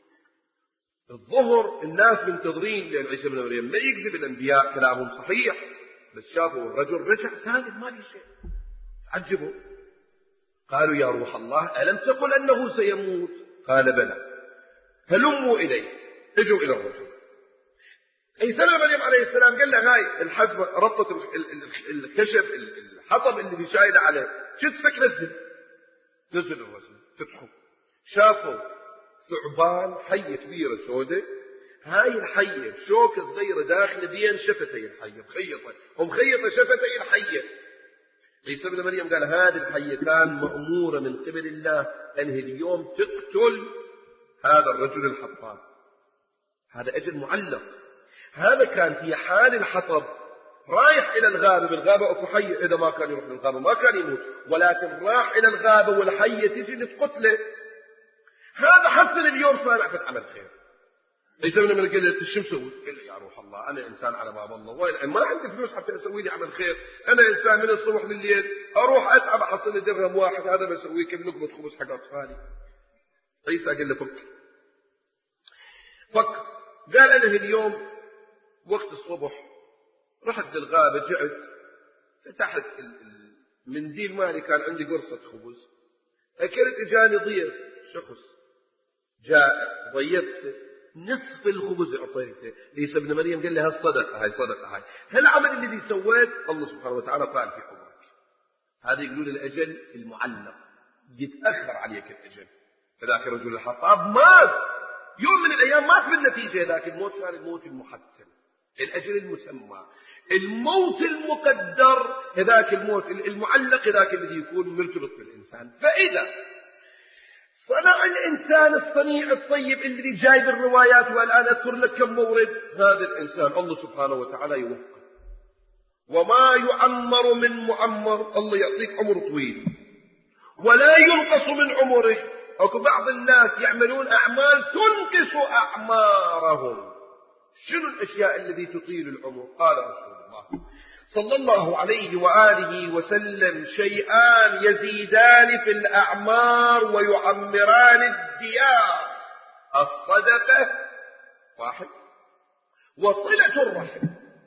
S1: الظهر الناس منتظرين لأن عيسى ابن مريم ما يكذب، الأنبياء كلامهم صحيح، بس شافوا الرجل رجع ساكت ما لي شيء، عجبوا. قالوا يا روح الله ألم تقل أنه سيموت؟ قال بلى. هلموا إليه. اجوا إلى الرجل. عيسى ابن مريم عليه السلام قال له هاي الحزمة ربطت الخشب الحطب اللي شايله عليه، شو تفك نزل الرجل فتحوا، شافوا ثعبان حية كبيرة سوداء. هاي الحية شوكة صغيرة داخل بين شفتي الحية مخيطة شفتي الحية. عيسى ابن مريم قال هذه الحية كان مأمورة من قبل الله أنه اليوم تقتل هذا الرجل الحطاب. هذا أجل معلق. هذا كان في حال الحطب رايح إلى الغابة، بالغابة أكو حية، إذا ما كان يروح للغابة ما كان يموت، ولكن راح إلى الغابة والحية تجي لتقتله. هذا حسن اليوم صار عفت عمل خير. عيسى ابن مريم قال له شو مسوي؟ قال له يا روح الله أنا إنسان على باب الله، ما عندي فلوس حتى أسوي لي عمل خير، أنا إنسان من الصبح لليل أروح أتعب أحصل لي درهم واحد، هذا بسويه كم لقمة خبز حق أطفالي. عيسى قال له فك. قال أنا اليوم وقت الصبح رحت للغابة، جعت فتحت المنديل مالي كان عندي قرصة خبز، أكلت، إجاني ضيف شخص جائع ضيفته نصف الخبز أعطيته. عيسى ابن مريم قال له هالصدقة هاي صدقة هاي. هالعمل الذي سويت الله سبحانه وتعالى قال في عمرك. هذا يقولون الأجل المعلق، يتأخر عليك الأجل. فذاك الرجل الحطاب مات يوم من الأيام، مات بالنتيجة، لكن الموت كان الموت المحتم، الأجل المسمى، الموت المقدر. هذاك الموت المعلق هذاك الذي يكون مرتبط بالإنسان. فإذا صنع الإنسان الصنيع الطيب الذي جاي بالروايات، والآن أذكر لك كم مورد، هذا الإنسان الله سبحانه وتعالى يوفقه. وما يعمر من معمر، الله يعطيك عمر طويل ولا ينقص من عمره. أو بعض الناس يعملون أعمال تنقص أعمارهم. شنو الأشياء التي تطيل العمر؟ قال رسول الله صلى الله عليه وآله وسلم شيئان يزيدان في الأعمار ويعمران الديار: الصدقة واحد، وصلة الرحم.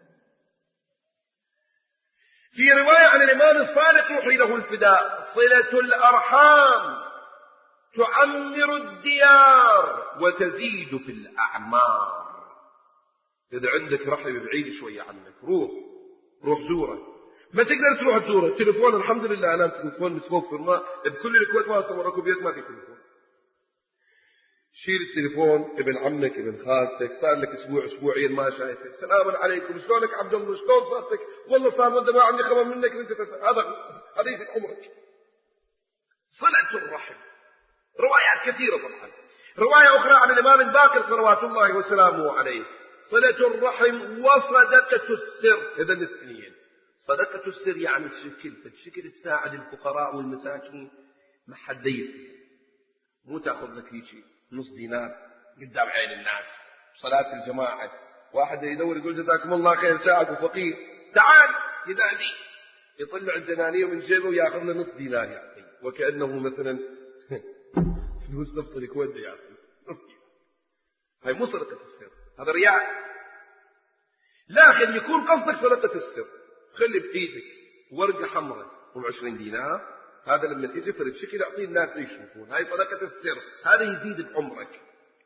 S1: في رواية عن الإمام الصادق يحيي له الفداء: صلة الأرحام تعمر الديار وتزيد في الأعمار. إذا عندك رحم بعيد شوية عنك، روح زوره. ما تقدر تروح تزوره، التليفون الحمد لله الآن التليفون متوفر، ما بكل الكويت ما صوركم بيت ما في تليفون. شيل التليفون، ابن عمك ابن خالتك صار لك أسبوعين ما شايفك، سلام عليكم، شلونك عبد الله، شلون صارتك، والله صار مدة ما عندي خبر منك، هذا حديث عمرك. صلة الرحم. روايات كثيرة طبعا. رواية أخرى عن الإمام الباقر صلوات الله وسلامه عليه: صلة الرحم وصدقة السر. إذا الاثنين. صدقة السر يعني الشكل تساعد الفقراء والمساكين، ما حد يفهم. مو تأخذ لك شيء نص دينار قدام عين الناس، صلاة الجماعة، واحد يدور يقول جزاكم الله خير، ساعد فقير، تعال يداني، يطلع الدنانير من جيبه ويأخذ له نص دينار يعطي، وكأنه مثلا فلوس نفط الكويت يعطي نص دينار. هاي مو صدقة السر، هذا رياء. لكن يكون قصدك صدقة السر، خلي بإيدك ورقة حمراء و20 دينار، هذا لما تيجي فرد شكل أعطيه الناس يشوفون، هاي صدقة السر، هذا يزيد بعمرك.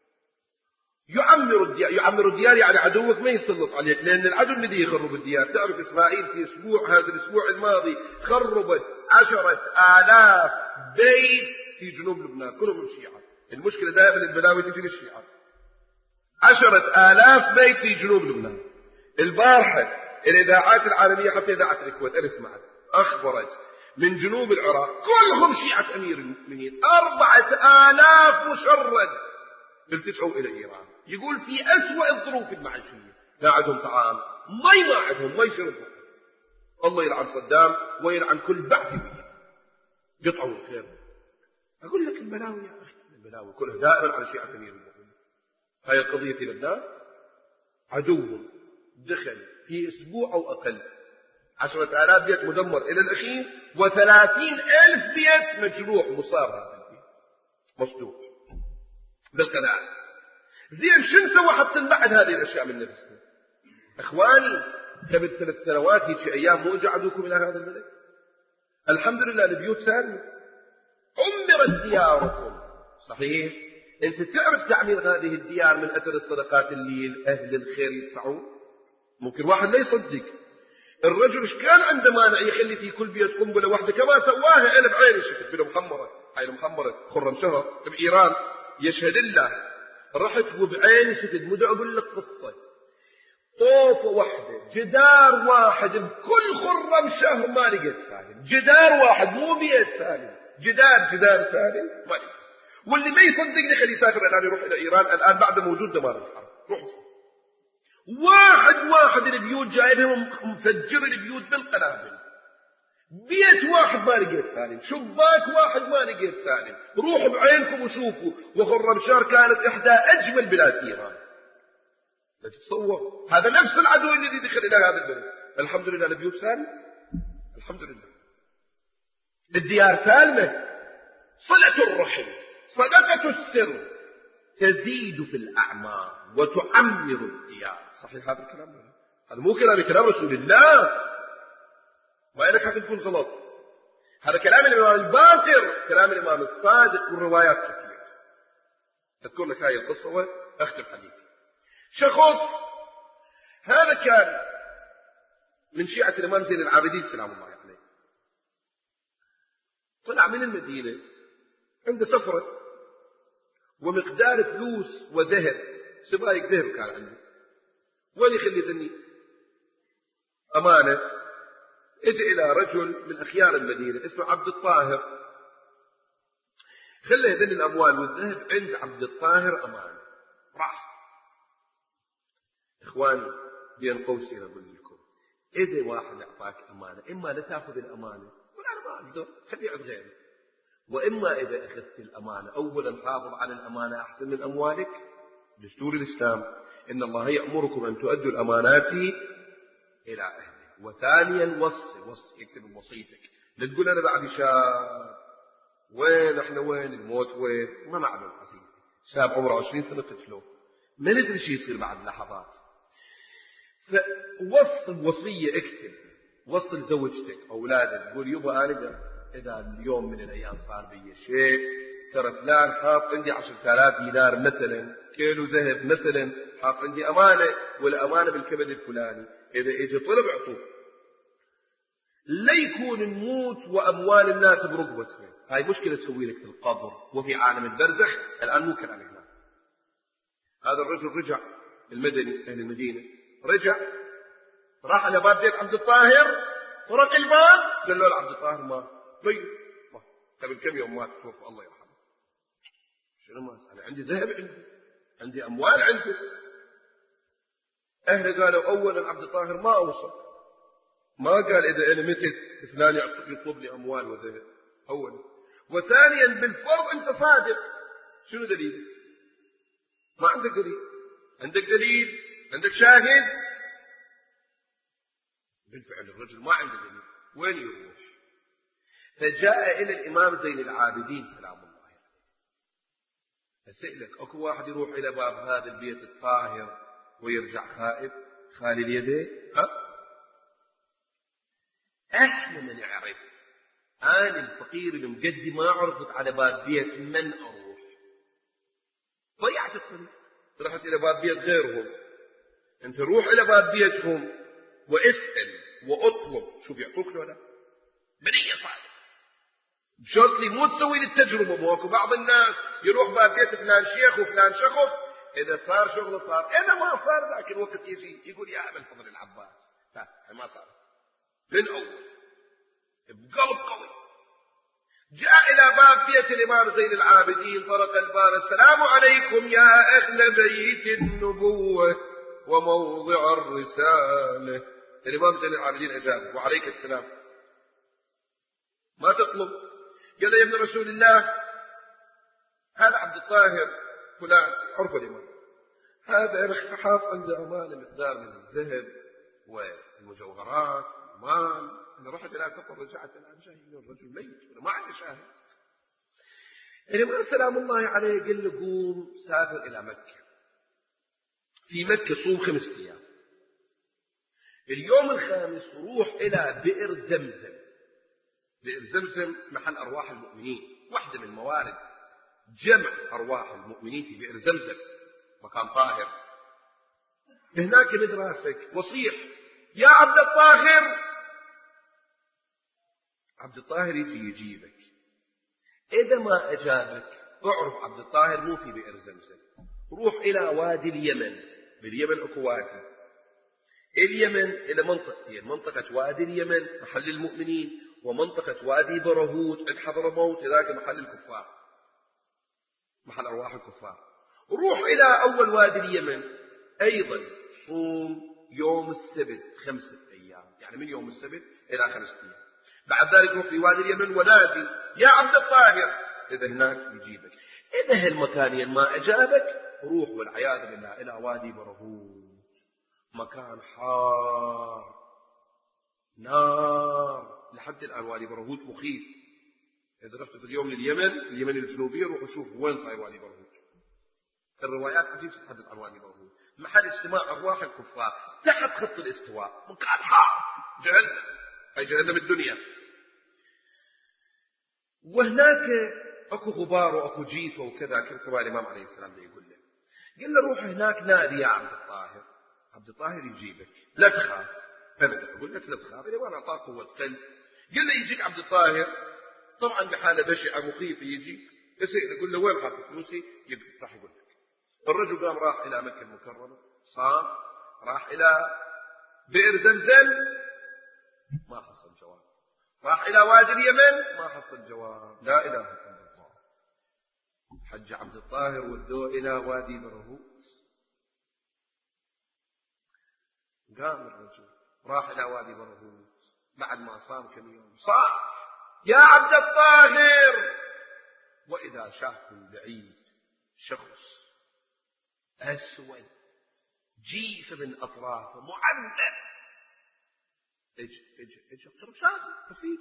S1: يعمر الديار يعني عدوك ما يسلط عليك، لأن العدو الذي يخرب الديار. تعرف إسرائيل في هذا الأسبوع الماضي خربت 10,000 بيت في جنوب لبنان، كلهم شيعة. المشكلة دائما البلاوي تجي للشيعة. 10,000 بيت في جنوب لبنان. البارحة الإذاعات العالمية حتى إذاعة الكويت أنا سمعت أخبرت من جنوب العراق كلهم شيعة أمير المؤمنين، 4,000 مشرد التجأوا إلى إيران. يقول في أسوأ الظروف المعيشية، لا عندهم طعام، ما عندهم ما يشربون. الله يلعن صدام ويلعن كل بعث فيه، قطعوا الخير. أقول لك البلاوي يا أخي، البلاوي كلها دائما على شيعة أمير المؤمنين. هاي القضية في لبنان عدوهم دخل في أسبوع أو أقل 10,000 بيت مدمر إلى الأخير، و30,000 بيت مجروح مصاب، هذا البيت مصدوق بالقناعة. زين شو نسوي حتى نبعد هذه الأشياء من نفسنا؟ إخواني قبل 3 سنوات هيك أيام مو جعدوكم إلى هذا البلد؟ الحمد لله البيوت سالمة، عمرت دياركم. صحيح أنت تعرف تعمير هذه الديار من أثر الصدقات اللي أهل الخير يدفعون. ممكن واحد لا يصدق، الرجل ايش كان عنده مانع يخلي في كل بيت قنبله واحده كما سواها انا بعيني شفت بالمحمره، هاي المحمره خرم شهر بايران يشهد الله، رحت وبعيني شفت. مو اقول لك قصه، طوفه واحده جدار واحد بكل خرم شهر ما لقيت سالم، جدار واحد مو بيت سالم، جدار سالم ما لقيت. واللي ما يصدقني خليه يسافر الان يروح الى ايران، الان بعد موجود دمار الحرب، روح واحد البيوت جايبهم مفجر البيوت بالقنابل، بيت واحد ما لقيت سالم، شباك واحد ما لقيت سالم. روحوا بعينكم وشوفوا. وخرمشار كانت إحدى أجمل بلاد إيران. لا تتصور، هذا نفس العدو الذي دخل إلى هذا البلد. الحمد لله البيوت سالمة، الحمد لله الديار سالمة. صلة الرحم، صدقة السر تزيد في الأعمار وتعمر الديار. صحيح هذا الكلام؟ هذا مو كلام رسول الله، وإنك حتكون غلط. هذا كلام الإمام الباقر، كلام الإمام الصادق، والروايات كثيرة. أذكر لك هاي القصة وأختم حديثي. شخص هذا كان من شيعة الإمام زين العابدين سلام الله عليه، طلع من المدينة عنده سفرة ومقدار فلوس وذهب، سبايك ذهب كان عنده، وين يخلي ذني أمانة. اجى إلى رجل من أخيار المدينة اسمه عبد الطاهر، خلى ذني الأموال والذهب عند عبد الطاهر أمانة. راح. إخواني بين قوسين أقول لكم، إذا واحد أعطاك أمانة، إما لا تأخذ الأمانة ولا أنا ما أقدر خليه عند غيرك، وإما إذا أخذت الأمانة أولا حافظ على الأمانة أحسن من أموالك. دستور الإسلام إن الله يأمركم أن تؤدوا الأمانات إلى أهله. وثانيا وصي اكتب وصيتك، لا تقول أنا بعد شاب، وين إحنا وين الموت وين، ما معلوم. عزيزي شاب عمره 20 سنة قتله، ما ندري شو يصير بعد لحظات. فوصل وصية اكتب، وصل زوجتك أولادك، قول يبا أنا إذا اليوم من الأيام صار بي شيء، ترى فلان حاط عندي 10,000 دينار مثلا، كيلو ذهب مثلا، حاط عندي أمانة، والأمانة بالكبد الفلاني، إذا إجي طلب أعطوه. لا يكون نموت وأموال الناس برقبتنا. هاي مشكلة تسوي لك في القبر وفي عالم البرزخ. الآن مو كلام هنا. هذا الرجل رجع المدني، أهل المدينة، رجع راح على باب بيت عبد الطاهر، طرق الباب، قال له عبد الطاهر ما طيب قبل كم يوم مات، توفى الله يرحمه. شنو مات؟ أنا عندي ذهب، عندي أموال عنده. أهله قالوا أولا عبد الطاهر ما أوصى، ما قال إذا أنا متت فلان يطلب لي أموال وذهب أولا، وثانيا بالفرض أنت صادق. شنو دليل؟ ما عندك دليل. عندك دليل؟ عندك شاهد؟ بالفعل الرجل ما عنده دليل، وين يروح؟ فجاء إلى الإمام زين العابدين سلام الله عليه. أسألك، أكو واحد يروح إلى باب هذا البيت الطاهر ويرجع خائب خالي اليدين؟ احنا ما نعرف. أنا الفقير المقدي ما عرفت على باب بيت من أروح، ضيعت الطريق، رحت إلى باب بيت غيرهم. أنت روح إلى باب بيتهم واسأل وأطلب، شوف يعطوك ولا بنية صعبة. بشرط لي مو تسوي للتجربة. موكو بعض الناس يروح باب بيت فلان شيخ وفلان شخص، إذا صار شغله صار، إذا ما صار ذاك الوقت يجي يقول يا أبا الفضل العباس، ما صار من أول بقلب قوي. جاء إلى باب بيت الإمام زين العابدين، طرق الباب، السلام عليكم يا أهل بيت النبوة وموضع الرسالة. الإمام زين العابدين أجاب وعليك السلام. ما تطلب؟ قال يا ابن رسول الله، هذا عبد الطاهر فلان، عرف الإمام، هذا أنا حاط عنده أمانة مقدار من الذهب والمجوهرات والمال، أنا رحت إلى سفر رجعت الآن شاهد الرجل ميت ولا ما عنده شاهد. الإمام سلام الله عليه قال له قوم سافر إلى مكة، في مكة صوم 5 أيام، اليوم الخامس روح إلى بئر زمزم. بئر زمزم محل أرواح المؤمنين، واحدة من موارد جمع أرواح المؤمنين في بئر زمزم، مكان طاهر. هناك مدراسك وصيح يا عبد الطاهر. عبد الطاهر يجيبك. إذا ما أجابك اعرف عبد الطاهر مو في بئر زمزم، روح إلى وادي اليمن. باليمن أكو وادي اليمن إلى منطقتين، منطقة وادي اليمن محل المؤمنين، ومنطقة وادي برهوت عند حضرموت ذاك محل الكفار، محل أرواح الكفار. روح إلى أول وادي اليمن، أيضا صوم يوم السبت 5 أيام، يعني من يوم السبت إلى 5 أيام. بعد ذلك روح في وادي اليمن ونادي يا عبد الطاهر، إذا هناك يجيبك. إذا هالمكانين ما أجابك روح والعياذ بالله إلى وادي برهوت، مكان حار نار لحد الآن. وادي برهوت مخيف. إذا رحت في اليوم لليمن، اليمن الجنوبية، روح وشوف وين صاير وادي برهوت. الروايات عجيب تتحدث عن وادي برهوت، محل اجتماع أرواح الكفار تحت خط الاستواء، مكان حار، جهنم، أي جهنم الدنيا. وهناك أكو غبار وأكو جيفة وكذا، كما الإمام عليه السلام يقول له. قال له روح هناك نادي يا عبد الطاهر، عبد الطاهر يجيبك، لا تخاف. أبدا أقول لك لا تخاف، الإمام أعطاك قوة قلب. قال له يجيك عبد الطاهر طبعا بحالة بشعة مخيفة، يجي يسأل يقول له وين حاطط فلوسي؟ راح يقول لك. الرجل قام راح إلى مكة المكرمة، صام، راح إلى بئر زمزم، ما حصل جواب. راح إلى وادي اليمن، ما حصل جواب. لا إله إلا الله. حج عبد الطاهر ودوه إلى وادي برهوت. قام الرجل راح إلى وادي برهوت بعد ما صام كم يوم، صام يا عبد الطاهر، وإذا شاف من بعيد شخص أسود جيف من أطرافه معلق. اجي شاف رفيج.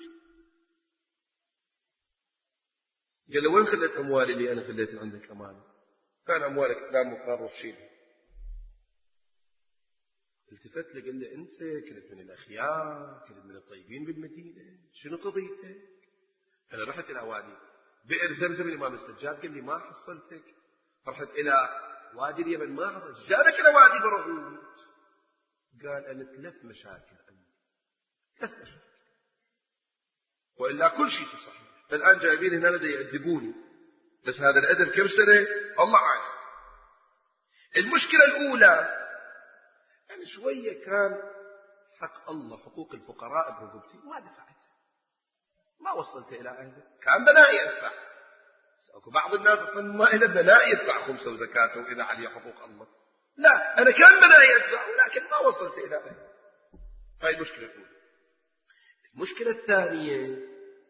S1: قال له وين خليت أموالي اللي أنا خليت عندك أمانة؟ كان أموالك لا مقرر روح شيلها. التفت له قال له أنت كنت من الأخيار، كنت من الطيبين بالمدينة، شنو قضيتك؟ أنا رحت إلى وادي بئر زمزم. الإمام السجاد قال لي ما حصلتك. رحت إلى وادي اليمن ما حصلت، جابك إلى وادي برغوث. قال أنا 3 مشاكل عندي، 3 مشاكل، وإلا كل شيء صحيح. الآن جايبين هنا لدي يأدبوني، بس هذا الأدب كم سنة الله أعلم. المشكلة الأولى يعني شوية كان حق الله، حقوق الفقراء برغبتي ما دفعتها، ما وصلت إلى أهله. كان بنائي أدفع، أكو بعض الناس أصلا ما إلى بنائي يدفع خمسة وزكاته وإذا عليه حقوق الله. لا، أنا كان بنائي أدفع ولكن ما وصلت إلى أهله. هاي المشكلة الأولى. المشكلة الثانية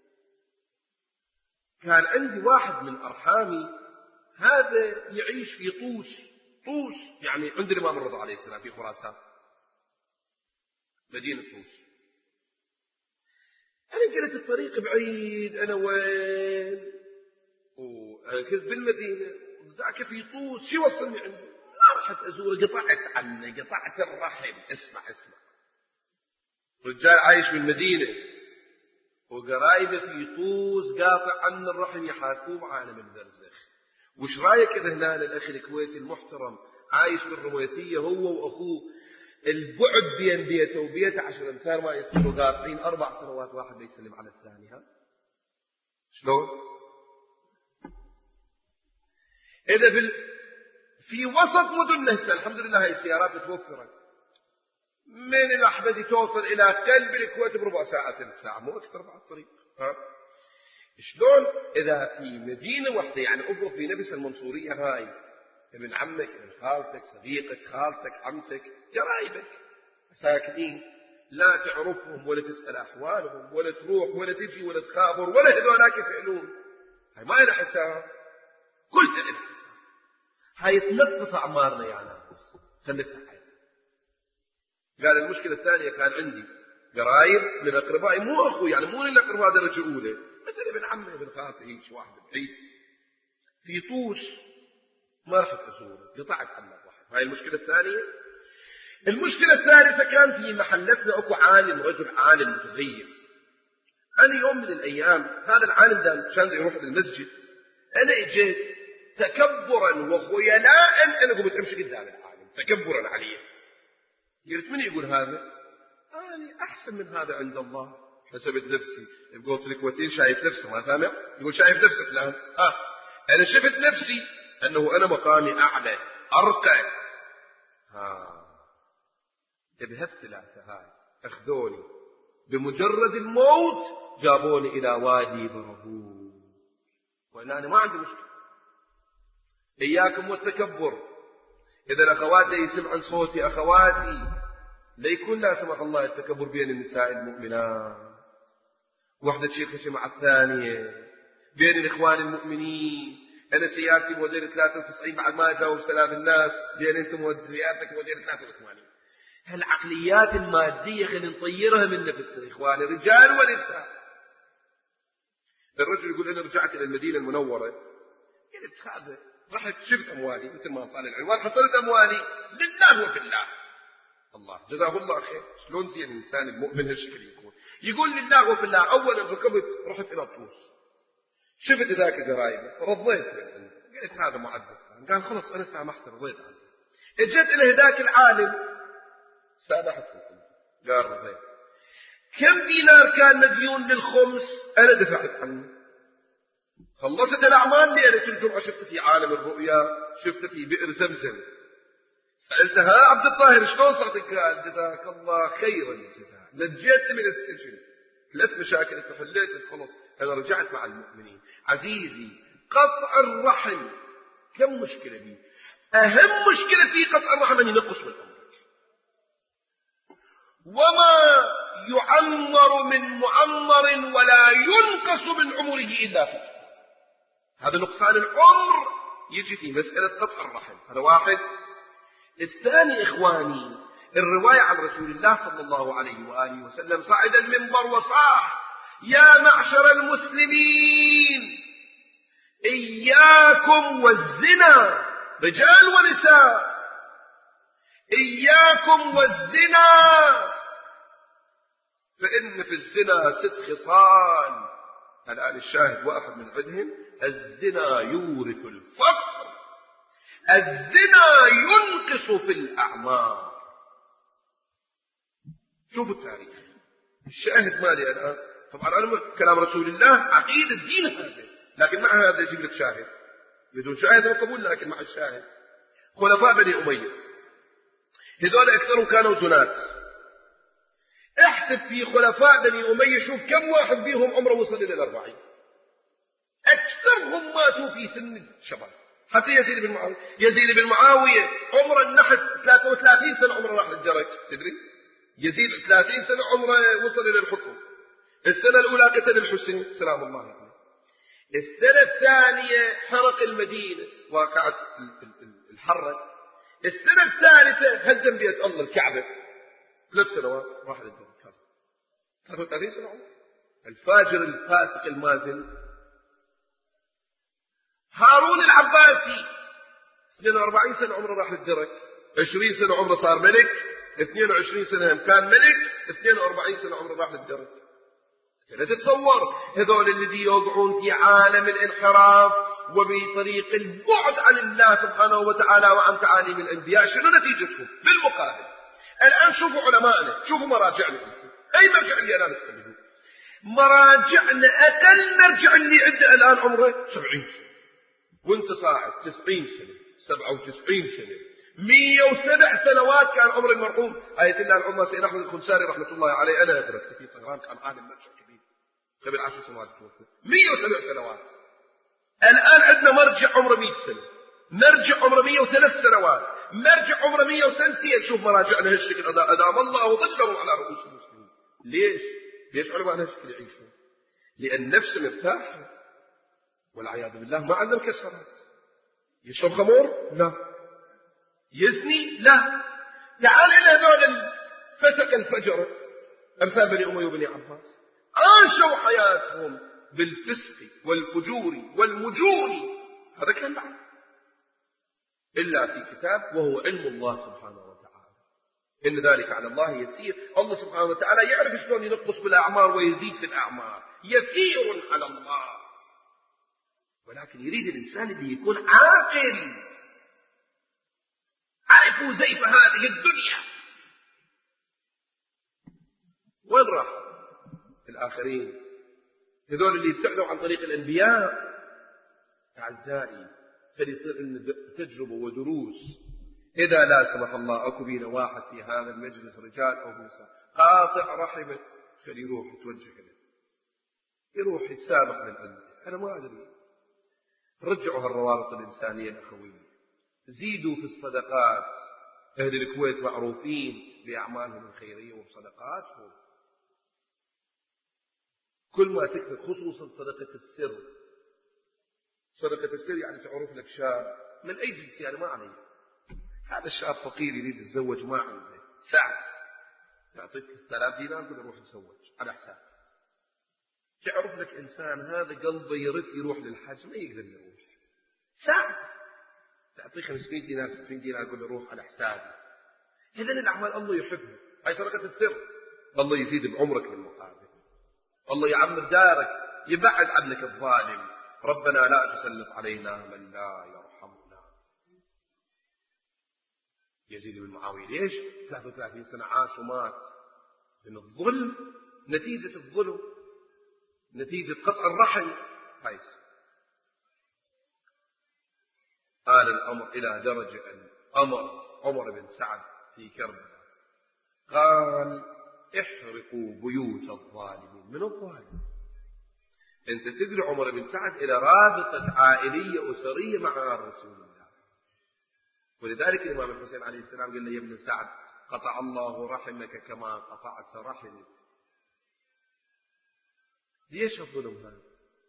S1: كان عندي واحد من أرحامي، هذا يعيش في طوس يعني عند الإمام الرضا عليه السلام في خراسان، مدينة طوس. أنا قلت الطريق بعيد، أنا وين؟ وأنا كنت بالمدينة، ذاك في طوس، شو وصلني عنده؟ ما رحت أزوره، قطعت عنه، قطعت الرحم. اسمع رجال عايش بالمدينة وقرايبه في طوس، قاطع عنه الرحم، يحاسبوه بعالم البرزخ. وش رايك إذا هنا الأخ الكويتي المحترم عايش بالرميتية هو وأخوه، البعد بين بيته وبيته 10 أمتار، ما يصيروا قاطعين 4 سنوات، واحد بيسلم على الثاني. ها شلون؟ إذا في وسط مدن هسه الحمد لله هاي السيارات توفرت، من الأحمدي توصل إلى قلب الكويت بربع ساعة 3 ساعة، مو أكثر بعد الطريق. شلون إذا في مدينة واحدة، يعني أفرض في نفس المنصورية هاي ابن عمك، ابن خالتك، صديقك، خالتك، عمتك، قرايبك ساكنين، لا تعرفهم ولا تسأل أحوالهم ولا تروح ولا تجي ولا تخابر ولا هذولاك يسألون، هاي ما لها حساب، كل لها حساب. هاي تنقص أعمارنا يا ناس، خليتها حياتنا. قال المشكلة الثانية كان عندي قرايب من أقربائي، مو أخوي يعني مو من الأقرباء درجة أولى، مثل ابن عمي ابن خالتي، هيك واحد بعيد في طوس، ما رحت أزوره، قطعت عنه الرحم. هاي المشكلة الثانية. المشكلة الثالثة كان في محلتنا أكو عالم، رجل عالم متغير. أنا يوم من الأيام هذا العالم ده كان يروح للمسجد، أنا إجيت تكبرا وخيلاء، أنا قمت أمشي قدام العالم تكبرا عليه. قلت من يقول هذا؟ أنا أحسن من هذا عند الله، حسبت نفسي. قلت لك وتين شايف نفسه، ما سامع؟ يقول شايف نفسك الآن. أنا شفت نفسي أنه أنا مقامي أعلى أرقى. انتبهت 3 هاي أخذوني بمجرد الموت، جابوني إلى وادي برغوث. وإلا أنا ما عندي مشكلة. إياكم والتكبر. إذا الأخوات يسمعن صوتي، أخواتي لا يكون لا سمح الله التكبر بين النساء المؤمنات، واحدة تشيخ مع الثانية، بين الإخوان المؤمنين. أنا سيارتي موديل 93 بعد ما أجاوب سلام الناس، بين أنتم سيارتك موديل 83. هالعقليات المادية خلينا نطيرها من نفسنا إخواني، رجال ونساء. الرجل يقول أنا رجعت إلى المدينة المنورة، قلت هذا رحت شفت أموالي مثل ما قال العنوان، حصلت أموالي لله وفي الله. الله جزاه الله خير. شلون زين الإنسان المؤمن هالشكل يكون؟ يقول لله وفي الله. أولا ركبت رحت إلى طوس، شفت ذاك قرايبه، رضيت عنه، قلت هذا معذب. قال خلص أنا سامحت، رضيت عنه. اجيت إلى هذاك العالم سامحته، قال رضيت. كم دينار كان مديون للخمس؟ أنا دفعت عنه. خلصت الأعمال. ليلة الجمعة شفت في عالم الرؤيا، شفت في بئر زمزم. سألتها عبد الطاهر شلون صرتك؟ قال جزاك الله خيرا الجزاء، نجيت من السجن، 3 مشاكل تحليت، خلص أنا رجعت مع المؤمنين. عزيزي قطع الرحم كم مشكلة بي؟ أهم مشكلة في قطع الرحم أن ينقص من عمرك. وما يعمر من معمر ولا ينقص من عمره إلا فترة. هذا نقصان العمر يجي في مسألة قطع الرحم. هذا واحد. الثاني إخواني، الرواية عن رسول الله صلى الله عليه وآله وسلم صعد المنبر وصاح: يا معشر المسلمين إياكم والزنا، رجال ونساء، إياكم والزنا فإن في الزنا 6 خصال. الآن الشاهد واحد من عندهم: الزنا يورث الفقر، الزنا ينقص في الأعمار. شوفوا التاريخ. الشاهد مالي الآن طبعا أنا كلام رسول الله عقيدة الدين هذا، لكن مع هذا يجيب لك شاهد بدون شاهد وقبول، لكن مع الشاهد. خلفاء بني أمية هذول أكثرهم كانوا زنات. احسب في خلفاء بني أمية، شوف كم واحد بيهم عمره وصل إلى 40. أكثرهم ماتوا في سن الشباب. حتى يزيد بن معاوية عمره النحت 33 سنة عمره راح للدرج. تدري يزيد 30 سنة عمره وصل إلى الحكم. السنة الأولى قتل الحسين سلام الله عليه. السنة الثانية حرق المدينة، واقعة الحرة. السنة الثالثة هدم بيت الله الكعبة. 3 سنوات راح للدرج. 33 سنة عمره. الفاجر الفاسق المازن هارون العباسي 42 سنة عمره راح للدرج. 20 سنة عمره صار ملك. 22 سنة كان ملك. 42 سنة عمره راح للدرج. لا تتصور هذول الذي يوقعون في عالم الانحراف وبطريق البعد عن الله سبحانه وتعالى وعن تعاليم الأنبياء، شنو نتيجتهم؟ بالمقابل الآن شوفوا علماءنا، شوفوا مراجعنا. أي مرجع اللي الآن نستخدمه؟ مراجعنا أقل مرجع اللي عنده الآن عمره 70 سنة، وانت صاعد 90 سنة 97 سنة 107 سنوات كان عمر المرحوم آية الله العظمى سيد أحمد الخنساري رحمة الله عليه. أنا أدركت في طهران، كان عالم مرجع كبير قبل 10 سنوات توفى. 107 سنوات. الآن عندنا مرجع عمره 100 سنة، مرجع عمره 103 سنوات، مرجع عمره 102. شوف مراجعنا هالشكل أدام الله وظلهم على رؤوس المسلمين. ليش علماء هالشكل يعيشون؟ لأن نفس مرتاحة والعياذ بالله ما عندنا مكسرات. يشرب خمر؟ لا. يزني؟ لا. تعال إلى هذول فسق الفجر أمثال بني أمية وبني عباس، عاشوا حياتهم بالفسق والفجور والمجور. هذا كان بعد إلا في كتاب وهو علم الله سبحانه وتعالى. إن ذلك على الله يسير. الله سبحانه وتعالى يعرف شلون ينقص بالأعمار ويزيد في الأعمار. يسير على الله، ولكن يريد الإنسان اللي يكون عاقل. عرفوا زيف هذه الدنيا. وين راح الآخرين؟ هذول اللي ابتعدوا عن طريق الأنبياء. أعزائي، فليصير لنا تجربة ودروس. إذا لا سمح الله أكو بينا واحد في هذا المجلس رجال أو نساء قاطع رحمه، خليه يروح يتوجه له، يروح يتسابق من عنده. أنا ما أدري. رجعوا هالروابط الإنسانية الأخوية. زيدوا في الصدقات. أهل الكويت معروفين بأعمالهم الخيرية وبصدقاتهم. كل ما تكثر، خصوصا صدقة السر. صدقة السر يعني تعرف لك شاب من أي جنس، يعني ما عليه، هذا الشاب فقير يريد يتزوج ما عنده سعد، يعطيك 3000 دينار تقول روح تزوج على حساب. تعرف لك إنسان هذا قلبه يرث يروح للحج ما يقدر يروح، سعد تعطيه 500 دينار 60 دينار يقول له روح على حسابي. إذن الأعمال الله يحبها. هاي صدقة السر. الله يزيد بعمرك بالمقابل، الله يعمر دارك، يبعد عنك الظالم. ربنا لا تسلط علينا من لا يرحمنا. يزيد بن معاوية ليش 33 سنة عاش ومات؟ من الظلم، نتيجة الظلم، نتيجة قطع الرحم. هاي قال الأمر إلى درجة أن أمر عمر بن سعد في كربلاء قال احرقوا بيوت الظالمين. من الظالم؟ أنت تدري عمر بن سعد إلى رابطة عائلية أسرية مع رسول الله، ولذلك الإمام الحسين عليه السلام قال له يا ابن سعد قطع الله رحمك كما قطعت رحمي. ليش الظلم هذا؟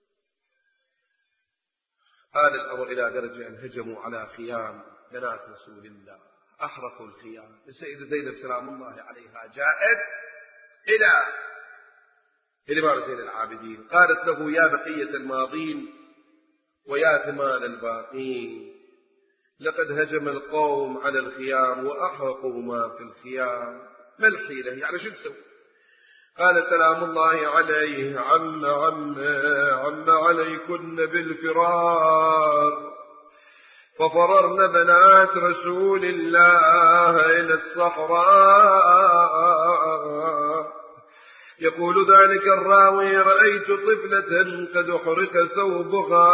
S1: قال الأمر إلى درجة أن هجموا على خيام بنات رسول الله، أحرقوا الخيام. السيدة زينب سلام الله عليها جاءت إلى الإمام زين العابدين قالت له يا بقية الماضين ويا ثمان الباقين، لقد هجم القوم على الخيام وأحرقوا ما في الخيام، ما الحيلة يعني شو تسوي؟ قال سلام الله عليه عم عليكن بالفرار. ففررن بنات رسول الله إلى الصحراء. يقول ذلك الراوي: رأيت طفلة قد حرق ثوبها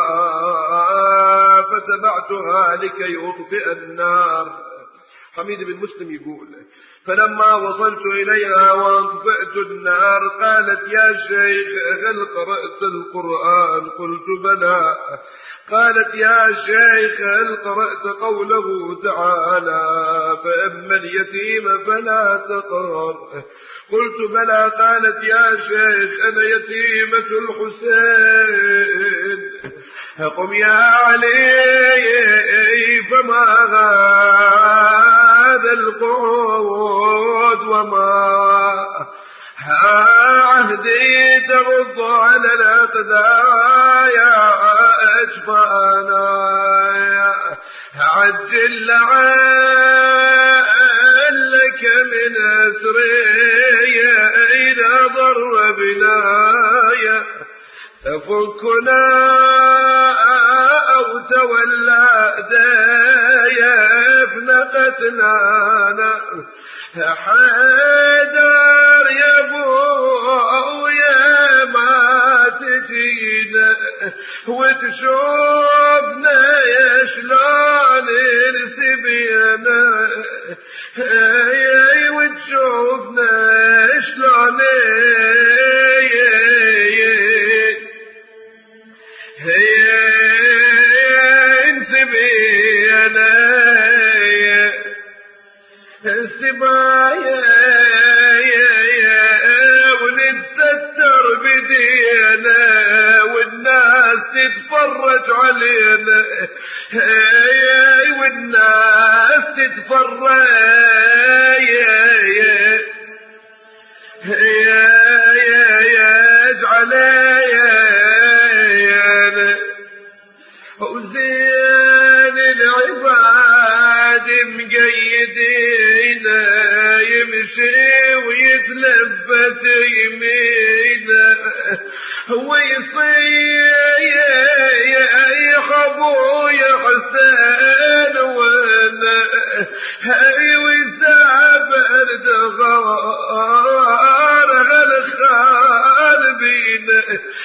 S1: فتبعتها لكي أطفئ النار. حميد بن مسلم يقول: فلما وصلت إليها وأطفئت النار قالت: يا شيخ هل قرأت القرآن؟ قلت: بلى. قالت: يا شيخ هل قرأت قوله تعالى: فأما اليتيم فلا تقهر؟ قلت: بلى. قالت: يا شيخ أنا يتيمة الحسين. قم يا علي، فما هذا القعود وما عهدي تغض على الأقدايا أجفانا. عجل لعلك من أسري إذا ضر بنايا تفكنا أو تولى دايفن قتلانا. حيدر يا ابويا ما تجينا وتشوفنا شلون نرسبينا، وتشوفنا شلون نسبينا السبايا ونتستر بدينا والناس تتفرج علينا، والناس تتفرج علينا. وزين العباد مقيدينا يمشي ويتلفت يمينا ويصيح ابويا حسين وانا ويسافر دغار غلخان بينا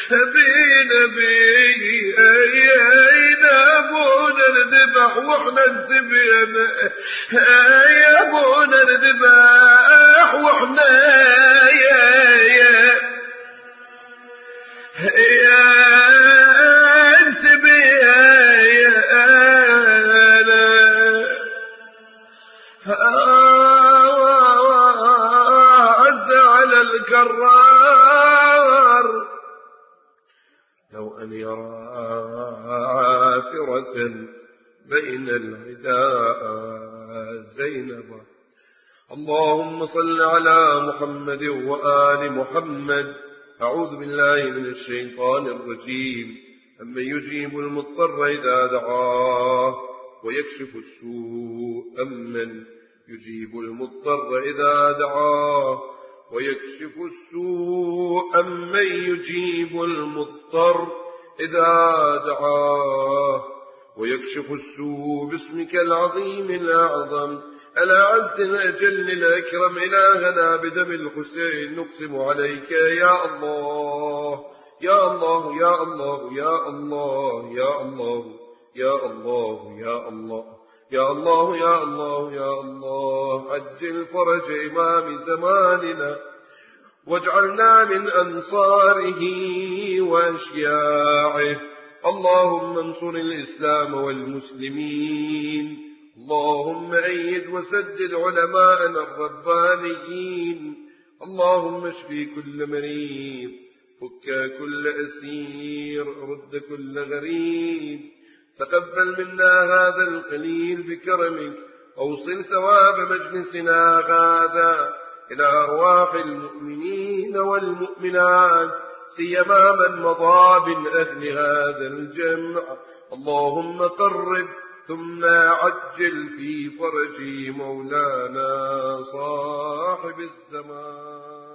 S1: ابونا نذبح واحنا نسبينا، يا ابونا نذبح واحنا نسبينا. عز على الكرار لو أن يرى عافرة بين العداء زينب. اللهم صل على محمد وآل محمد. أعوذ بالله من الشيطان الرجيم. أمن يجيب المضطر إذا دعاه ويكشف السوء، أمن يجيب المضطر إذا دعاه ويكشف السوء، أمن يجيب المضطر إذا دعاه ويكشف السوء. باسمك العظيم الأعظم الأعز الأجل الأكرم إلهنا بدم الحسين نقسم عليك يا الله يا الله يا الله يا الله يا الله يا الله يا الله يا الله يا الله يا الله. عجل فرج إمام زماننا واجعلنا من أنصاره وأشياعه. اللهم انصر الإسلام والمسلمين. اللهم أيد وسدد علماءنا الربانيين. اللهم اشفي كل مريض، فك كل أسير، رد كل غريب. تقبل منا هذا القليل بكرمك، أوصل ثواب مجلسنا هذا إلى أرواح المؤمنين والمؤمنات، سيما من مضى من أهل هذا الجمع. اللهم قرب ثم عجل في فرجي مولانا صاحب الزمان.